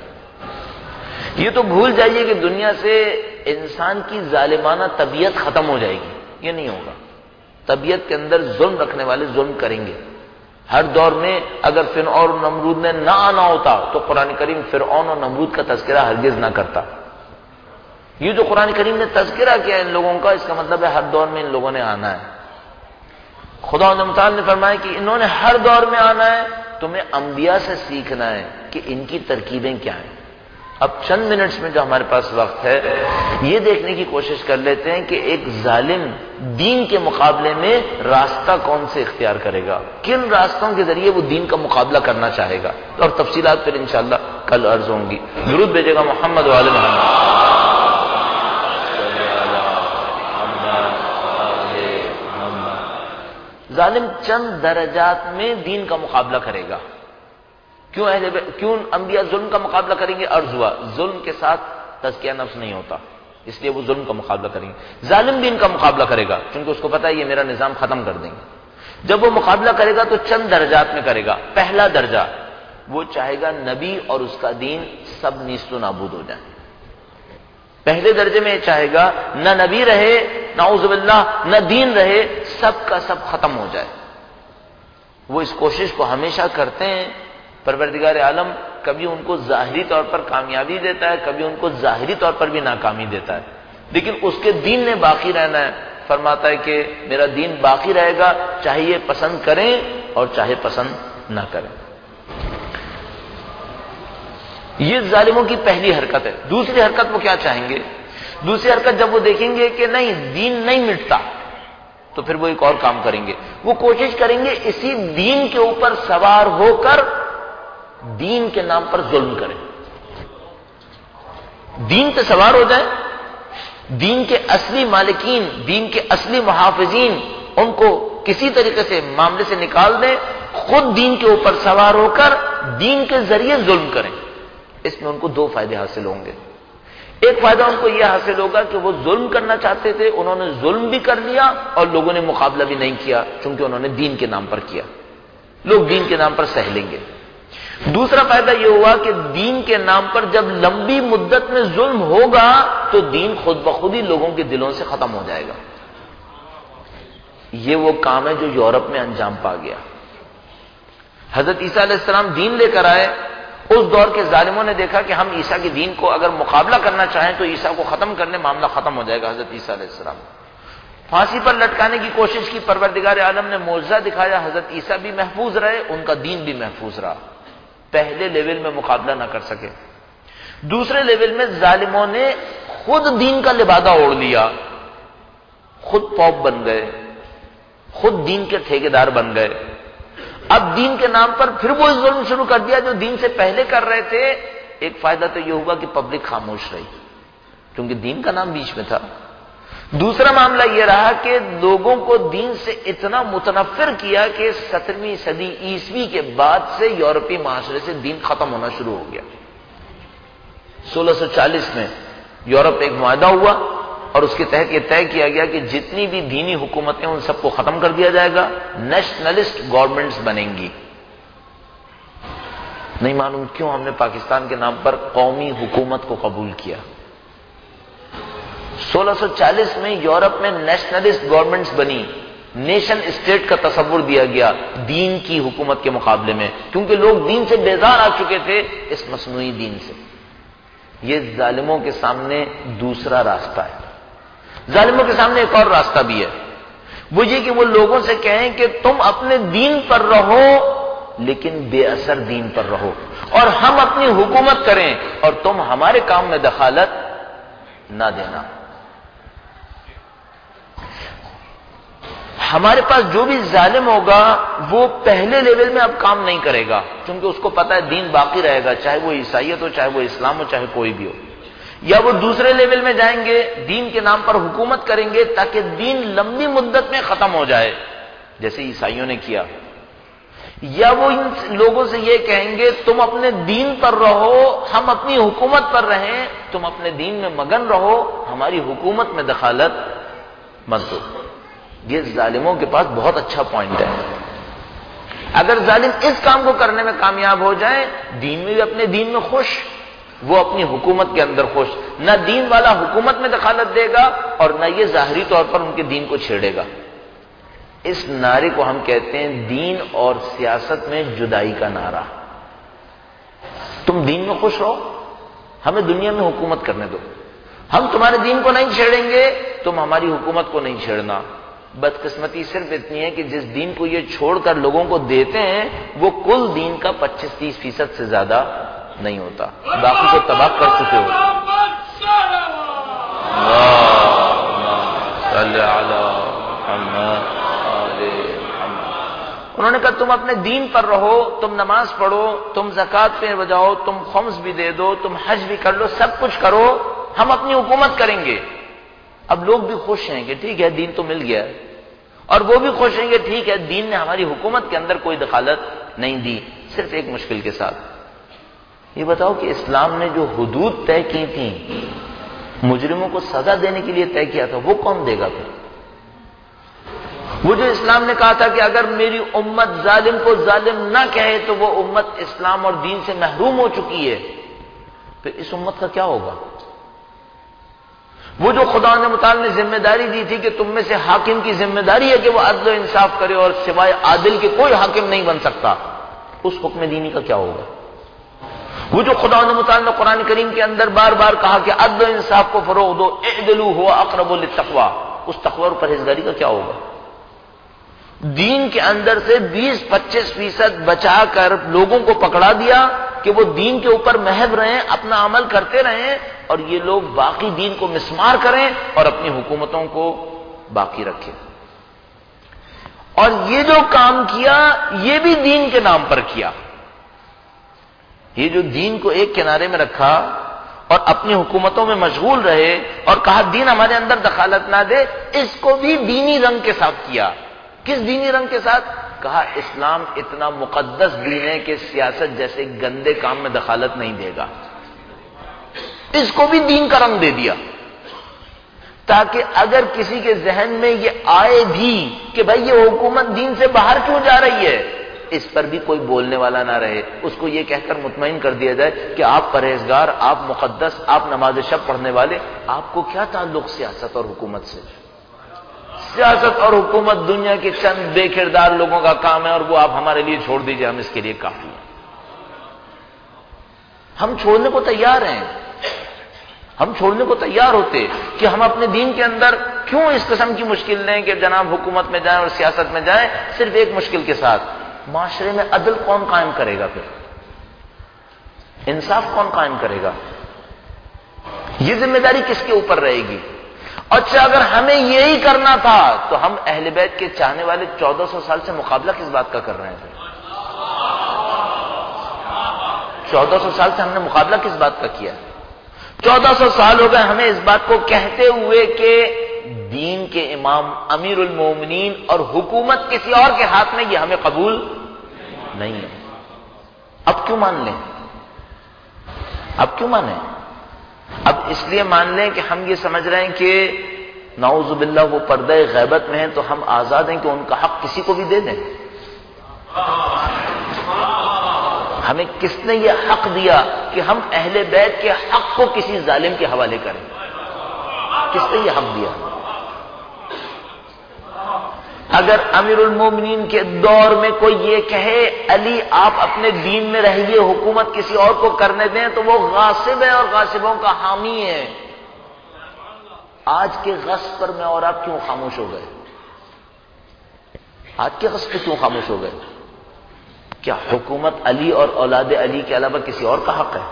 یہ تو بھول جائیے کہ دنیا سے انسان کی ظالمانہ طبیعت ختم ہو جائے گی، یہ نہیں ہوگا۔ طبیعت کے اندر ظلم رکھنے والے ظلم کریں گے۔ ہر دور میں اگر فرعون اور نمرود نے نہ آنا ہوتا تو قرآن کریم فرعون اور نمرود کا تذکرہ ہرگز نہ کرتا۔ یہ جو قرآن کریم نے تذکرہ کیا ان لوگوں کا، اس کا مطلب ہے ہر دور میں ان لوگوں نے آنا ہے۔ خدا نے فرمایا کہ انہوں نے ہر دور میں آنا ہے، تمہیں انبیاء سے سیکھنا ہے کہ ان کی ترکیبیں کیا ہیں۔ اب چند منٹس میں جو ہمارے پاس وقت ہے، یہ دیکھنے کی کوشش کر لیتے ہیں کہ ایک ظالم دین کے مقابلے میں راستہ کون سے اختیار کرے گا، کن راستوں کے ذریعے وہ دین کا مقابلہ کرنا چاہے گا، اور تفصیلات پھر انشاءاللہ کل عرض ہوں گی۔ درود بھیجے گا محمد و آل محمد۔ ظالم چند درجات میں دین کا مقابلہ کرے گا۔ کیوں انبیاء ظلم کا مقابلہ کریں گے؟ عرض ہوا ظلم کے ساتھ تزکیہ نفس نہیں ہوتا، اس لیے وہ ظلم کا مقابلہ کریں گے۔ ظالم بھی ان کا مقابلہ کرے گا کیونکہ اس کو پتا ہے یہ میرا نظام ختم کر دیں گے۔ جب وہ مقابلہ کرے گا تو چند درجات میں کرے گا۔ پہلا درجہ، وہ چاہے گا نبی اور اس کا دین سب نیست و نابود ہو جائیں۔ پہلے درجے میں یہ چاہے گا نہ نبی رہے، نعوذ باللہ، نہ دین رہے، سب کا سب ختم ہو جائے۔ وہ اس کوشش کو ہمیشہ کرتے ہیں۔ پروردگار عالم کبھی ان کو ظاہری طور پر کامیابی دیتا ہے، کبھی ان کو ظاہری طور پر بھی ناکامی دیتا ہے، لیکن اس کے دین نے باقی رہنا ہے۔ فرماتا ہے کہ میرا دین باقی رہے گا، چاہے یہ پسند کریں اور چاہے پسند نہ کریں۔ یہ ظالموں کی پہلی حرکت ہے۔ دوسری حرکت وہ کیا چاہیں گے؟ دوسری حرکت جب وہ دیکھیں گے کہ نہیں دین نہیں مٹتا تو پھر وہ ایک اور کام کریں گے، وہ کوشش کریں گے اسی دین کے اوپر سوار ہو کر دین کے نام پر ظلم کریں۔ دین پہ سوار ہو جائیں، دین کے اصلی مالکین، دین کے اصلی محافظین، ان کو کسی طریقے سے معاملے سے نکال دیں، خود دین کے اوپر سوار ہو کر دین کے ذریعے ظلم کریں۔ اس میں ان کو دو فائدے حاصل ہوں گے۔ ایک فائدہ ان کو یہ حاصل ہوگا کہ وہ ظلم کرنا چاہتے تھے، انہوں نے ظلم بھی کر لیا اور لوگوں نے مقابلہ بھی نہیں کیا چونکہ انہوں نے دین کے نام پر کیا، لوگ دین کے نام پر سہ لیں گے۔ دوسرا فائدہ یہ ہوا کہ دین کے نام پر جب لمبی مدت میں ظلم ہوگا تو دین خود بخود ہی لوگوں کے دلوں سے ختم ہو جائے گا۔ یہ وہ کام ہے جو یورپ میں انجام پا گیا۔ حضرت عیسیٰ علیہ السلام دین لے کر آئے، اس دور کے ظالموں نے دیکھا کہ ہم عیسیٰ کے دین کو اگر مقابلہ کرنا چاہیں تو عیسیٰ کو ختم کرنے معاملہ ختم ہو جائے گا۔ حضرت عیسیٰ علیہ السلام پھانسی پر لٹکانے کی کوشش کی، پروردگار عالم نے معجزہ دکھایا، حضرت عیسیٰ بھی محفوظ رہے، ان کا دین بھی محفوظ رہا، پہلے لیول میں مقابلہ نہ کر سکے۔ دوسرے لیول میں ظالموں نے خود دین کا لبادہ اوڑھ لیا، خود پوپ بن گئے، خود دین کے ٹھیکیدار بن گئے۔ اب دین کے نام پر پھر وہ ظلم شروع کر دیا جو دین سے پہلے کر رہے تھے۔ ایک فائدہ تو یہ ہوا کہ پبلک خاموش رہی کیونکہ دین کا نام بیچ میں تھا۔ دوسرا معاملہ یہ رہا کہ لوگوں کو دین سے اتنا متنفر کیا کہ 17ویں صدی عیسوی کے بعد سے یورپی معاشرے سے دین ختم ہونا شروع ہو گیا۔ 1640 میں یورپ ایک معاہدہ ہوا اور اس کے تحت یہ طے کیا گیا کہ جتنی بھی دینی حکومتیں ان سب کو ختم کر دیا جائے گا، نیشنلسٹ گورنمنٹس بنیں گی۔ نہیں معلوم کیوں ہم نے پاکستان کے نام پر قومی حکومت کو قبول کیا۔ 1640 میں یورپ میں نیشنلسٹ گورنمنٹس بنی، نیشن اسٹیٹ کا تصور دیا گیا دین کی حکومت کے مقابلے میں، کیونکہ لوگ دین سے بیزار آ چکے تھے اس مصنوعی دین سے۔ یہ ظالموں کے سامنے دوسرا راستہ ہے۔ ظالموں کے سامنے ایک اور راستہ بھی ہے، وہ یہ کہ وہ لوگوں سے کہیں کہ تم اپنے دین پر رہو لیکن بے اثر دین پر رہو، اور ہم اپنی حکومت کریں اور تم ہمارے کام میں دخالت نہ دینا۔ ہمارے پاس جو بھی ظالم ہوگا وہ پہلے لیول میں اب کام نہیں کرے گا، کیونکہ اس کو پتا ہے دین باقی رہے گا، چاہے وہ عیسائیت ہو، چاہے وہ اسلام ہو، چاہے کوئی بھی ہو۔ یا وہ دوسرے لیول میں جائیں گے، دین کے نام پر حکومت کریں گے تاکہ دین لمبی مدت میں ختم ہو جائے، جیسے عیسائیوں نے کیا۔ یا وہ ان لوگوں سے یہ کہیں گے تم اپنے دین پر رہو، ہم اپنی حکومت پر رہیں، تم اپنے دین میں مگن رہو، ہماری حکومت میں دخالت مت دو۔ یہ ظالموں کے پاس بہت اچھا پوائنٹ ہے۔ اگر ظالم اس کام کو کرنے میں کامیاب ہو جائیں، دین میں بھی اپنے دین میں خوش، وہ اپنی حکومت کے اندر خوش، نہ دین والا حکومت میں دخالت دے گا اور نہ یہ ظاہری طور پر ان کے دین کو چھیڑے گا۔ اس نعرے کو ہم کہتے ہیں دین اور سیاست میں جدائی کا نعرہ۔ تم دین میں خوش رہو، ہمیں دنیا میں حکومت کرنے دو، ہم تمہارے دین کو نہیں چھیڑیں گے، تم ہماری حکومت کو نہیں چھیڑنا۔ بدقسمتی صرف اتنی ہے کہ جس دین کو یہ چھوڑ کر لوگوں کو دیتے ہیں وہ کل دین کا 25-30% سے زیادہ نہیں ہوتا، باقی کو تباہ کر چکے ہو۔ انہوں نے کہا تم اپنے دین پر رہو، تم نماز پڑھو، تم زکوٰۃ پہ بجاؤ، تم خمس بھی دے دو، تم حج بھی کر لو، سب کچھ کرو، ہم اپنی حکومت کریں گے۔ اب لوگ بھی خوش ہیں کہ ٹھیک ہے دین تو مل گیا، اور وہ بھی خوش ہیں کہ ٹھیک ہے دین نے ہماری حکومت کے اندر کوئی دخالت نہیں دی، صرف ایک مشکل کے ساتھ۔ یہ بتاؤ کہ اسلام نے جو حدود طے کی تھیں، مجرموں کو سزا دینے کے لیے طے کیا تھا، وہ کون دے گا پھر؟ وہ جو اسلام نے کہا تھا کہ اگر میری امت ظالم کو ظالم نہ کہے تو وہ امت اسلام اور دین سے محروم ہو چکی ہے، پھر اس امت کا کیا ہوگا؟ وہ جو خدا نے متعال نے ذمہ داری دی تھی کہ تم میں سے حاکم کی ذمہ داری ہے کہ وہ عدل و انصاف کرے اور سوائے عادل کے کوئی حاکم نہیں بن سکتا، اس حکم دینی کا کیا ہوگا؟ وہ جو خدا نے متعال نے قرآن کریم کے اندر بار بار کہا کہ عدل و انصاف کو فروغ دو، اعدلوا هو اقرب للتقوی، اس تقوی اور پرہیزگاری کا کیا ہوگا؟ دین کے اندر سے 20-25% بچا کر لوگوں کو پکڑا دیا کہ وہ دین کے اوپر محو رہیں، اپنا عمل کرتے رہیں، اور یہ لوگ باقی دین کو مسمار کریں اور اپنی حکومتوں کو باقی رکھیں۔ اور یہ جو کام کیا یہ بھی دین کے نام پر کیا۔ یہ جو دین کو ایک کنارے میں رکھا اور اپنی حکومتوں میں مشغول رہے اور کہا دین ہمارے اندر دخالت نہ دے، اس کو بھی دینی رنگ کے ساتھ کیا۔ کس دینی رنگ کے ساتھ؟ کہا اسلام اتنا مقدس دین ہے کہ سیاست جیسے گندے کام میں دخالت نہیں دے گا، اس کو بھی دین کا رنگ دے دیا، تاکہ اگر کسی کے ذہن میں یہ آئے بھی کہ بھائی یہ حکومت دین سے باہر کیوں جا رہی ہے، اس پر بھی کوئی بولنے والا نہ رہے، اس کو یہ کہہ کر مطمئن کر دیا جائے کہ آپ پرہیزگار، آپ مقدس، آپ نماز شب پڑھنے والے، آپ کو کیا تعلق سیاست اور حکومت سے؟ سیاست اور حکومت دنیا کے چند بے کردار لوگوں کا کام ہے، اور وہ آپ ہمارے لیے چھوڑ دیجئے، ہم اس کے لیے کافی ہیں۔ ہم چھوڑنے کو تیار ہیں، ہم چھوڑنے کو تیار ہوتے کہ ہم اپنے دین کے اندر کیوں اس قسم کی مشکل لیں کہ جناب حکومت میں جائیں اور سیاست میں جائیں؟ صرف ایک مشکل کے ساتھ، معاشرے میں عدل کون قائم کرے گا؟ پھر انصاف کون قائم کرے گا؟ یہ ذمہ داری کس کے اوپر رہے گی؟ اچھا اگر ہمیں یہی کرنا تھا تو ہم اہل بیت کے چاہنے والے 1400 سال سے مقابلہ کس بات کا کر رہے ہیں؟ 1400 سال سے ہم نے مقابلہ کس بات کا کیا؟ 1400 سال ہو گئے ہمیں اس بات کو کہتے ہوئے کہ دین کے امام امیر المومنین اور حکومت کسی اور کے ہاتھ میں، یہ ہمیں قبول نہیں ہے۔ اب کیوں مان لیں؟ اب کیوں مانیں؟ اب اس لیے مان لیں کہ ہم یہ سمجھ رہے ہیں کہ نعوذ باللہ وہ پردہ غیبت میں ہیں تو ہم آزاد ہیں کہ ان کا حق کسی کو بھی دے دیں۔ ہمیں کس نے یہ حق دیا کہ ہم اہل بیت کے حق کو کسی ظالم کے حوالے کریں؟ کس نے یہ حق دیا؟ اگر امیر المومنین کے دور میں کوئی یہ کہے علی آپ اپنے دین میں رہیے، حکومت کسی اور کو کرنے دیں، تو وہ غاصب ہے اور غاصبوں کا حامی ہے۔ آج کے غصب پر میں اور آپ کیوں خاموش ہو گئے؟ آج کے غصب پہ کیوں خاموش ہو گئے؟ کیا حکومت علی اور اولاد علی کے علاوہ کسی اور کا حق ہے؟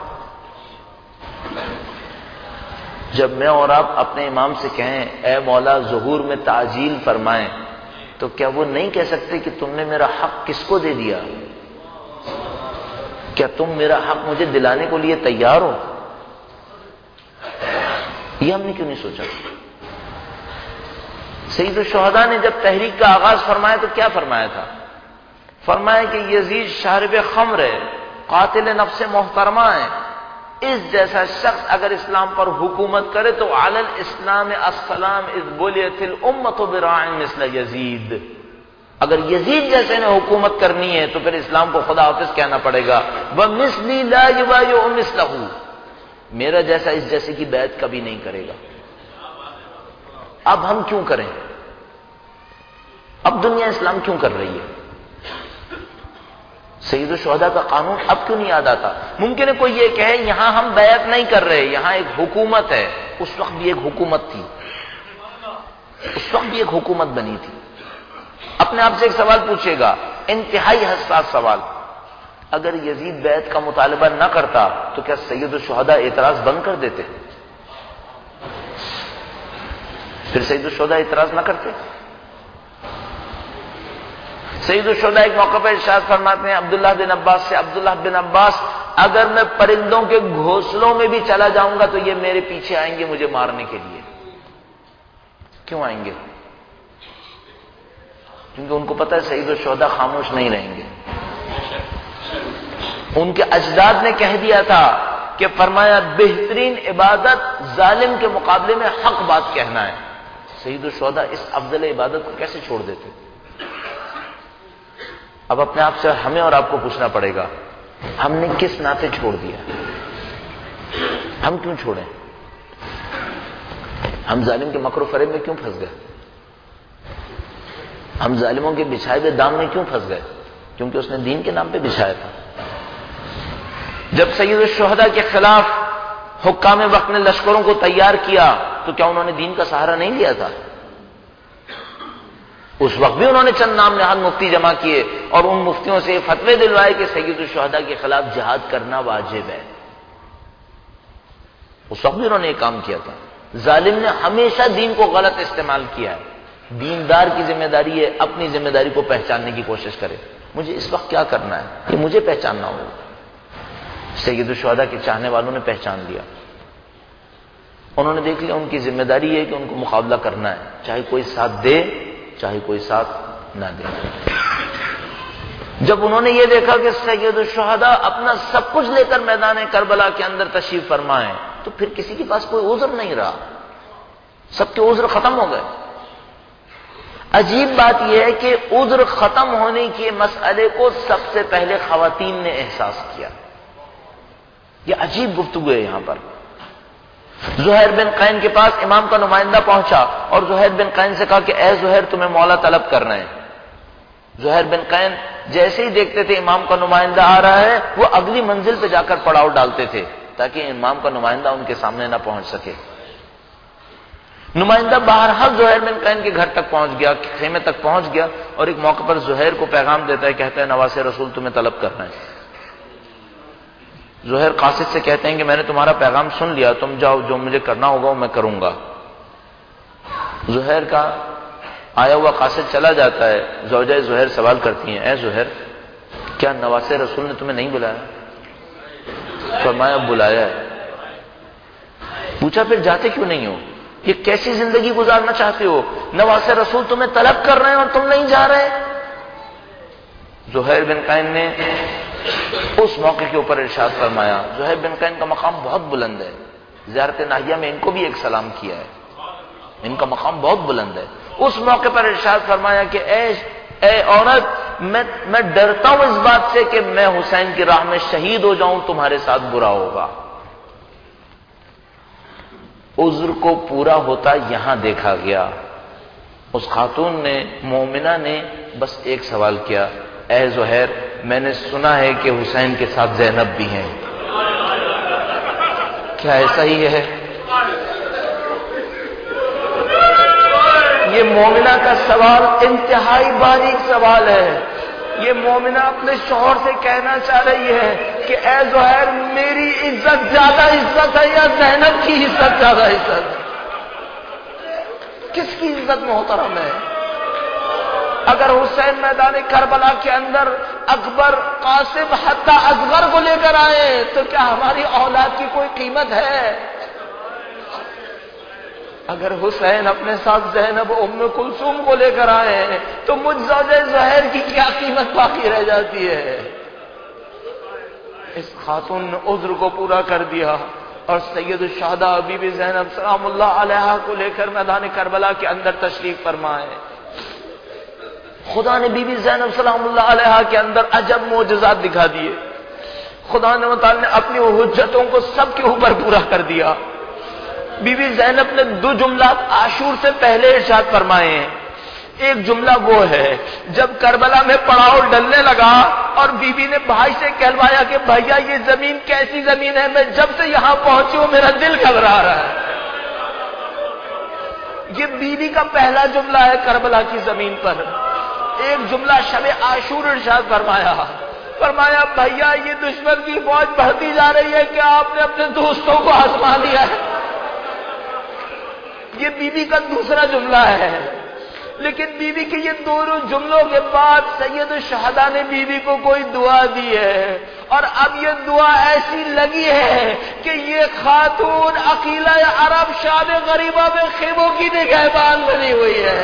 جب میں اور آپ اپنے امام سے کہیں اے مولا ظہور میں تعجیل فرمائیں، تو کیا وہ نہیں کہہ سکتے کہ تم نے میرا حق کس کو دے دیا؟ کیا تم میرا حق مجھے دلانے کو لیے تیار ہو؟ یہ ہم نے کیوں نہیں سوچا؟ سید الشہداء نے جب تحریک کا آغاز فرمایا تو کیا فرمایا تھا؟ فرمایا کہ یزید شارب خمر ہے، قاتل نفس محترمہ ہے، اس جیسا شخص اگر اسلام پر حکومت کرے تو علی الاسلام السلام اذ بلیت الامۃ براع مثل یزید۔ اگر یزید جیسے نے حکومت کرنی ہے تو پھر اسلام کو خدا حافظ کہنا پڑے گا۔ ومثلی لا یبایع مثلہ، میرا جیسا اس جیسے کی بیعت کبھی نہیں کرے گا۔ اب ہم کیوں کریں؟ اب دنیا اسلام کیوں کر رہی ہے؟ سید الشہداء کا قانون اب کیوں نہیں یاد آتا؟ ممکن ہے کوئی یہ کہے یہاں ہم بیعت نہیں کر رہے، یہاں ایک حکومت ہے۔ اس وقت بھی ایک حکومت تھی، اس وقت بھی ایک حکومت بنی تھی۔ اپنے آپ سے ایک سوال پوچھے گا، انتہائی حساس سوال، اگر یزید بیعت کا مطالبہ نہ کرتا تو کیا سید الشہداء اعتراض بند کر دیتے؟ پھر سید الشہداء اعتراض نہ کرتے؟ سید الشہداء ایک موقع پر ارشاد فرماتے ہیں عبداللہ بن عباس سے، عبداللہ بن عباس اگر میں پرندوں کے گھونسلوں میں بھی چلا جاؤں گا تو یہ میرے پیچھے آئیں گے مجھے مارنے کے لیے۔ کیوں آئیں گے؟ کیونکہ ان کو پتہ ہے سید الشہداء خاموش نہیں رہیں گے۔ ان کے اجداد نے کہہ دیا تھا کہ فرمایا بہترین عبادت ظالم کے مقابلے میں حق بات کہنا ہے۔ سید الشہداء اس افضل عبادت کو کیسے چھوڑ دیتے؟ اب اپنے آپ سے ہمیں اور آپ کو پوچھنا پڑے گا، ہم نے کس ناطے چھوڑ دیا؟ ہم کیوں چھوڑیں؟ ہم ظالم کے مکر و فریب میں کیوں پھنس گئے؟ ہم ظالموں کے بچھائے ہوئے دام میں کیوں پھنس گئے؟ کیونکہ اس نے دین کے نام پہ بچھایا تھا۔ جب سید الشہداء کے خلاف حکام وقت نے لشکروں کو تیار کیا تو کیا انہوں نے دین کا سہارا نہیں لیا تھا؟ اس وقت بھی انہوں نے چند نام نہاد مفتی جمع کیے اور ان مفتیوں سے فتوے دلوائے کہ سید الشہداء کے خلاف جہاد کرنا واجب ہے۔ اس وقت بھی انہوں نے یہ کام کیا تھا۔ ظالم نے ہمیشہ دین کو غلط استعمال کیا ہے۔ دیندار کی ذمہ داری ہے اپنی ذمہ داری کو پہچاننے کی کوشش کرے۔ مجھے اس وقت کیا کرنا ہے یہ مجھے پہچاننا ہوگا۔ سید الشہداء کے چاہنے والوں نے پہچان لیا، انہوں نے دیکھ لیا ان کی ذمہ داری ہے کہ ان کو مقابلہ کرنا ہے، چاہے کوئی ساتھ دے چاہے کوئی ساتھ نہ دے۔ جب انہوں نے یہ دیکھا کہ سید الشہداء اپنا سب کچھ لے کر میدان کربلا کے اندر تشریف فرما ہے تو پھر کسی کے پاس کوئی عذر نہیں رہا، سب کے عذر ختم ہو گئے۔ عجیب بات یہ ہے کہ عذر ختم ہونے کے مسئلے کو سب سے پہلے خواتین نے احساس کیا۔ یہ عجیب گفتگو ہے یہاں پر۔ زہیر بن قین کے پاس امام کا نمائندہ پہنچا اور زہیر بن قین سے کہا کہ اے زہیر تمہیں مولا طلب کرنا ہے۔ زہیر بن قین جیسے ہی دیکھتے تھے امام کا نمائندہ آ رہا ہے وہ اگلی منزل پہ جا کر پڑاؤ ڈالتے تھے تاکہ امام کا نمائندہ ان کے سامنے نہ پہنچ سکے۔ نمائندہ بہرحال زہیر بن قین کے گھر تک پہنچ گیا، خیمے تک پہنچ گیا، اور ایک موقع پر زہیر کو پیغام دیتا ہے، کہتا ہے نواسے رسول تمہیں طلب کر رہے ہیں۔ زہیر قاصد سے کہتے ہیں کہ میں نے تمہارا پیغام سن لیا، تم جاؤ، جو مجھے کرنا ہوگا وہ میں کروں گا۔ زہیر کا آیا ہوا قاصد چلا جاتا ہے، زوجہ زہیر سوال کرتی ہیں، اے زہیر کیا نواسے رسول نے تمہیں نہیں بلایا؟ فرمایا بلایا ہے۔ پوچھا پھر جاتے کیوں نہیں ہو؟ یہ کیسی زندگی گزارنا چاہتے ہو؟ نواسے رسول تمہیں طلب کر رہے ہیں اور تم نہیں جا رہے؟ زہیر بن قین نے اس موقع کے اوپر ارشاد فرمایا، زہیر بن قین کا مقام بہت بلند ہے، زیارت ناہیہ میں ان کو بھی ایک سلام کیا ہے، ان کا مقام بہت بلند ہے۔ اس موقع پر ارشاد فرمایا کہ اے عورت، میں ڈرتا ہوں اس بات سے کہ میں حسین کی راہ میں شہید ہو جاؤں، تمہارے ساتھ برا ہوگا۔ عذر کو پورا ہوتا یہاں دیکھا گیا۔ اس خاتون نے، مومنہ نے بس ایک سوال کیا، اے زہیر میں نے سنا ہے کہ حسین کے ساتھ زینب بھی ہیں، کیا ایسا ہی ہے؟ یہ مومنہ کا سوال انتہائی باریک سوال ہے۔ یہ مومنہ اپنے شوہر سے کہنا چاہ رہی ہے کہ اے زہیر میری عزت زیادہ عزت ہے یا زینب کی عزت زیادہ عزت؟ کس کی عزت محترم ہے؟ اگر حسین میدان کربلا کے اندر اکبر، قاسم حتی اصغر کو لے کر آئے تو کیا ہماری اولاد کی کوئی قیمت ہے؟ اگر حسین اپنے ساتھ زینب ام کلثوم کو لے کر آئے تو مجھ زوجہ زہیر کی کیا قیمت باقی رہ جاتی ہے؟ اس خاتون نے عذر کو پورا کر دیا اور سید الشہداء بی بی زینب سلام اللہ علیہا کو لے کر میدان کربلا کے اندر تشریف فرمائے۔ خدا نے بی بی زینب سلام اللہ علیہا کے اندر عجب معجزات دکھا دیے۔ خدا نے تعالی نے اپنی حجتوں کو سب کے اوپر پورا کر دیا۔ بی بی زینب نے 2 جملات عاشور سے پہلے ارشاد فرمائے ہیں۔ ایک جملہ وہ ہے جب کربلا میں پڑاؤ ڈلنے لگا اور بی بی نے بھائی سے کہلوایا کہ بھیا یہ زمین کیسی زمین ہے، میں جب سے یہاں پہنچی ہوں میرا دل گھبرا رہا ہے۔ یہ بی بی کا پہلا جملہ ہے کربلا کی زمین پر۔ ایک جملہ شب عاشور ارشاد فرمایا بھیا یہ دشمن کی فوج بڑھتی جا رہی ہے، کیا آپ نے اپنے دوستوں کو آزما لیا ہے؟ یہ بی بی کا دوسرا جملہ ہے۔ لیکن بی بی کے یہ دونوں جملوں کے بعد سید الشہداء نے بی بی کو کوئی دعا دی ہے، اور اب یہ دعا ایسی لگی ہے کہ یہ خاتون عقیلہ عرب شام غریبہ میں خیموں کی نگہبان بنی ہوئی ہے۔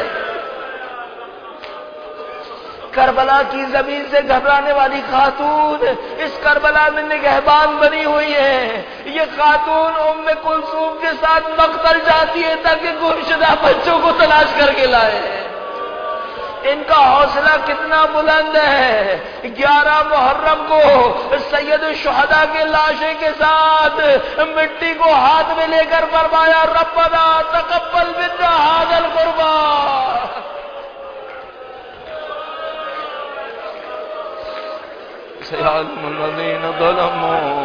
کربلا کی زمین سے گھبرانے والی خاتون اس کربلا میں نگہبان بنی ہوئی ہے۔ یہ خاتون ام کلثوم کے ساتھ مقتل جاتی ہے تاکہ گمشدہ بچوں کو تلاش کر کے لائے۔ ان کا حوصلہ کتنا بلند ہے۔ 11 محرم کو سید الشہداء کے لاشے کے ساتھ مٹی کو ہاتھ میں لے کر فرمایا ربنا تقبل منا ھذا القربان۔ سيعلم الذين ظلموا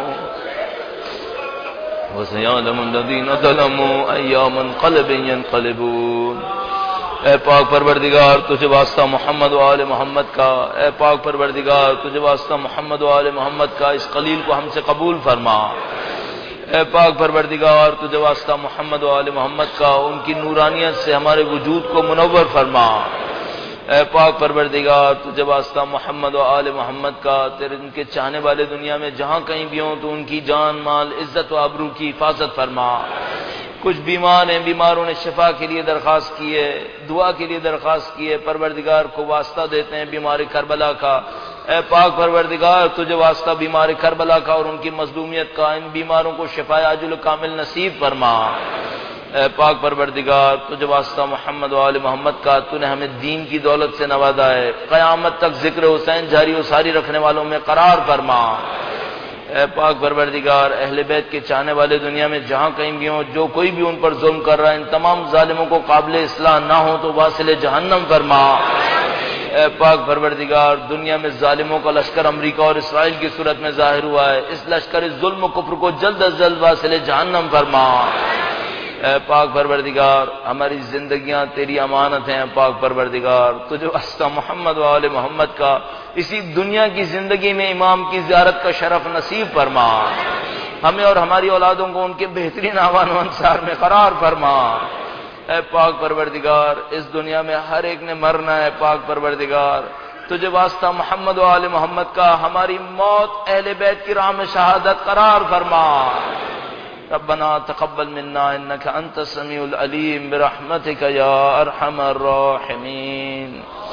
وسيعلم الذين ظلموا أي منقلب ينقلبون۔ اے پاک پروردگار تجھے واسطہ محمد و آل محمد کا، اے پاک پروردگار تجھے واسطہ محمد و آل محمد کا اس قلیل کو ہم سے قبول فرما۔ اے پاک پروردگار تجھے واسطہ محمد و آل محمد کا ان کی نورانیت سے ہمارے وجود کو منور فرما۔ اے پاک پروردگار تجھے واسطہ محمد و آل محمد کا، تیرے ان کے چاہنے والے دنیا میں جہاں کہیں بھی ہوں تو ان کی جان مال عزت و آبرو کی حفاظت فرما۔ کچھ بیمار ہیں، بیماروں نے شفا کے لیے درخواست کی ہے، دعا کے لیے درخواست کی ہے، پروردگار کو واسطہ دیتے ہیں بیمار کربلا کا۔ اے پاک پروردگار تجھے واسطہ بیمار کربلا کا اور ان کی مظلومیت کا، ان بیماروں کو شفاء عاجل کامل نصیب فرما۔ اے پاک پروردگار تجھے واسطہ محمد و آل محمد کا، تو نے ہمیں دین کی دولت سے نوازا ہے، قیامت تک ذکر حسین جاری و ساری رکھنے والوں میں قرار فرما۔ اے پاک پروردگار اہل بیت کے چاہنے والے دنیا میں جہاں کہیں بھی ہوں، جو کوئی بھی ان پر ظلم کر رہا ہے، ان تمام ظالموں کو قابل اصلاح نہ ہو تو واصل جہنم فرما۔ اے پاک پروردگار دنیا میں ظالموں کا لشکر امریکہ اور اسرائیل کی صورت میں ظاہر ہوا ہے، اس لشکر ظلم و کفر کو جلد از جلد واصل جہنم فرما۔ اے پاک پروردگار ہماری زندگیاں تیری امانت ہیں پاک پروردگار، تجھے واسطہ محمد و آل محمد کا اسی دنیا کی زندگی میں امام کی زیارت کا شرف نصیب فرما، ہمیں اور ہماری اولادوں کو ان کے بہترین اعوان و انصار میں قرار فرما۔ اے پاک پروردگار اس دنیا میں ہر ایک نے مرنا ہے پاک پروردگار، تجھے واسطہ محمد و آل محمد کا ہماری موت اہل بیت کی راہ میں شہادت قرار فرما۔ ربنا تقبل منا انك انت السميع العليم برحمتك يا ارحم الراحمين۔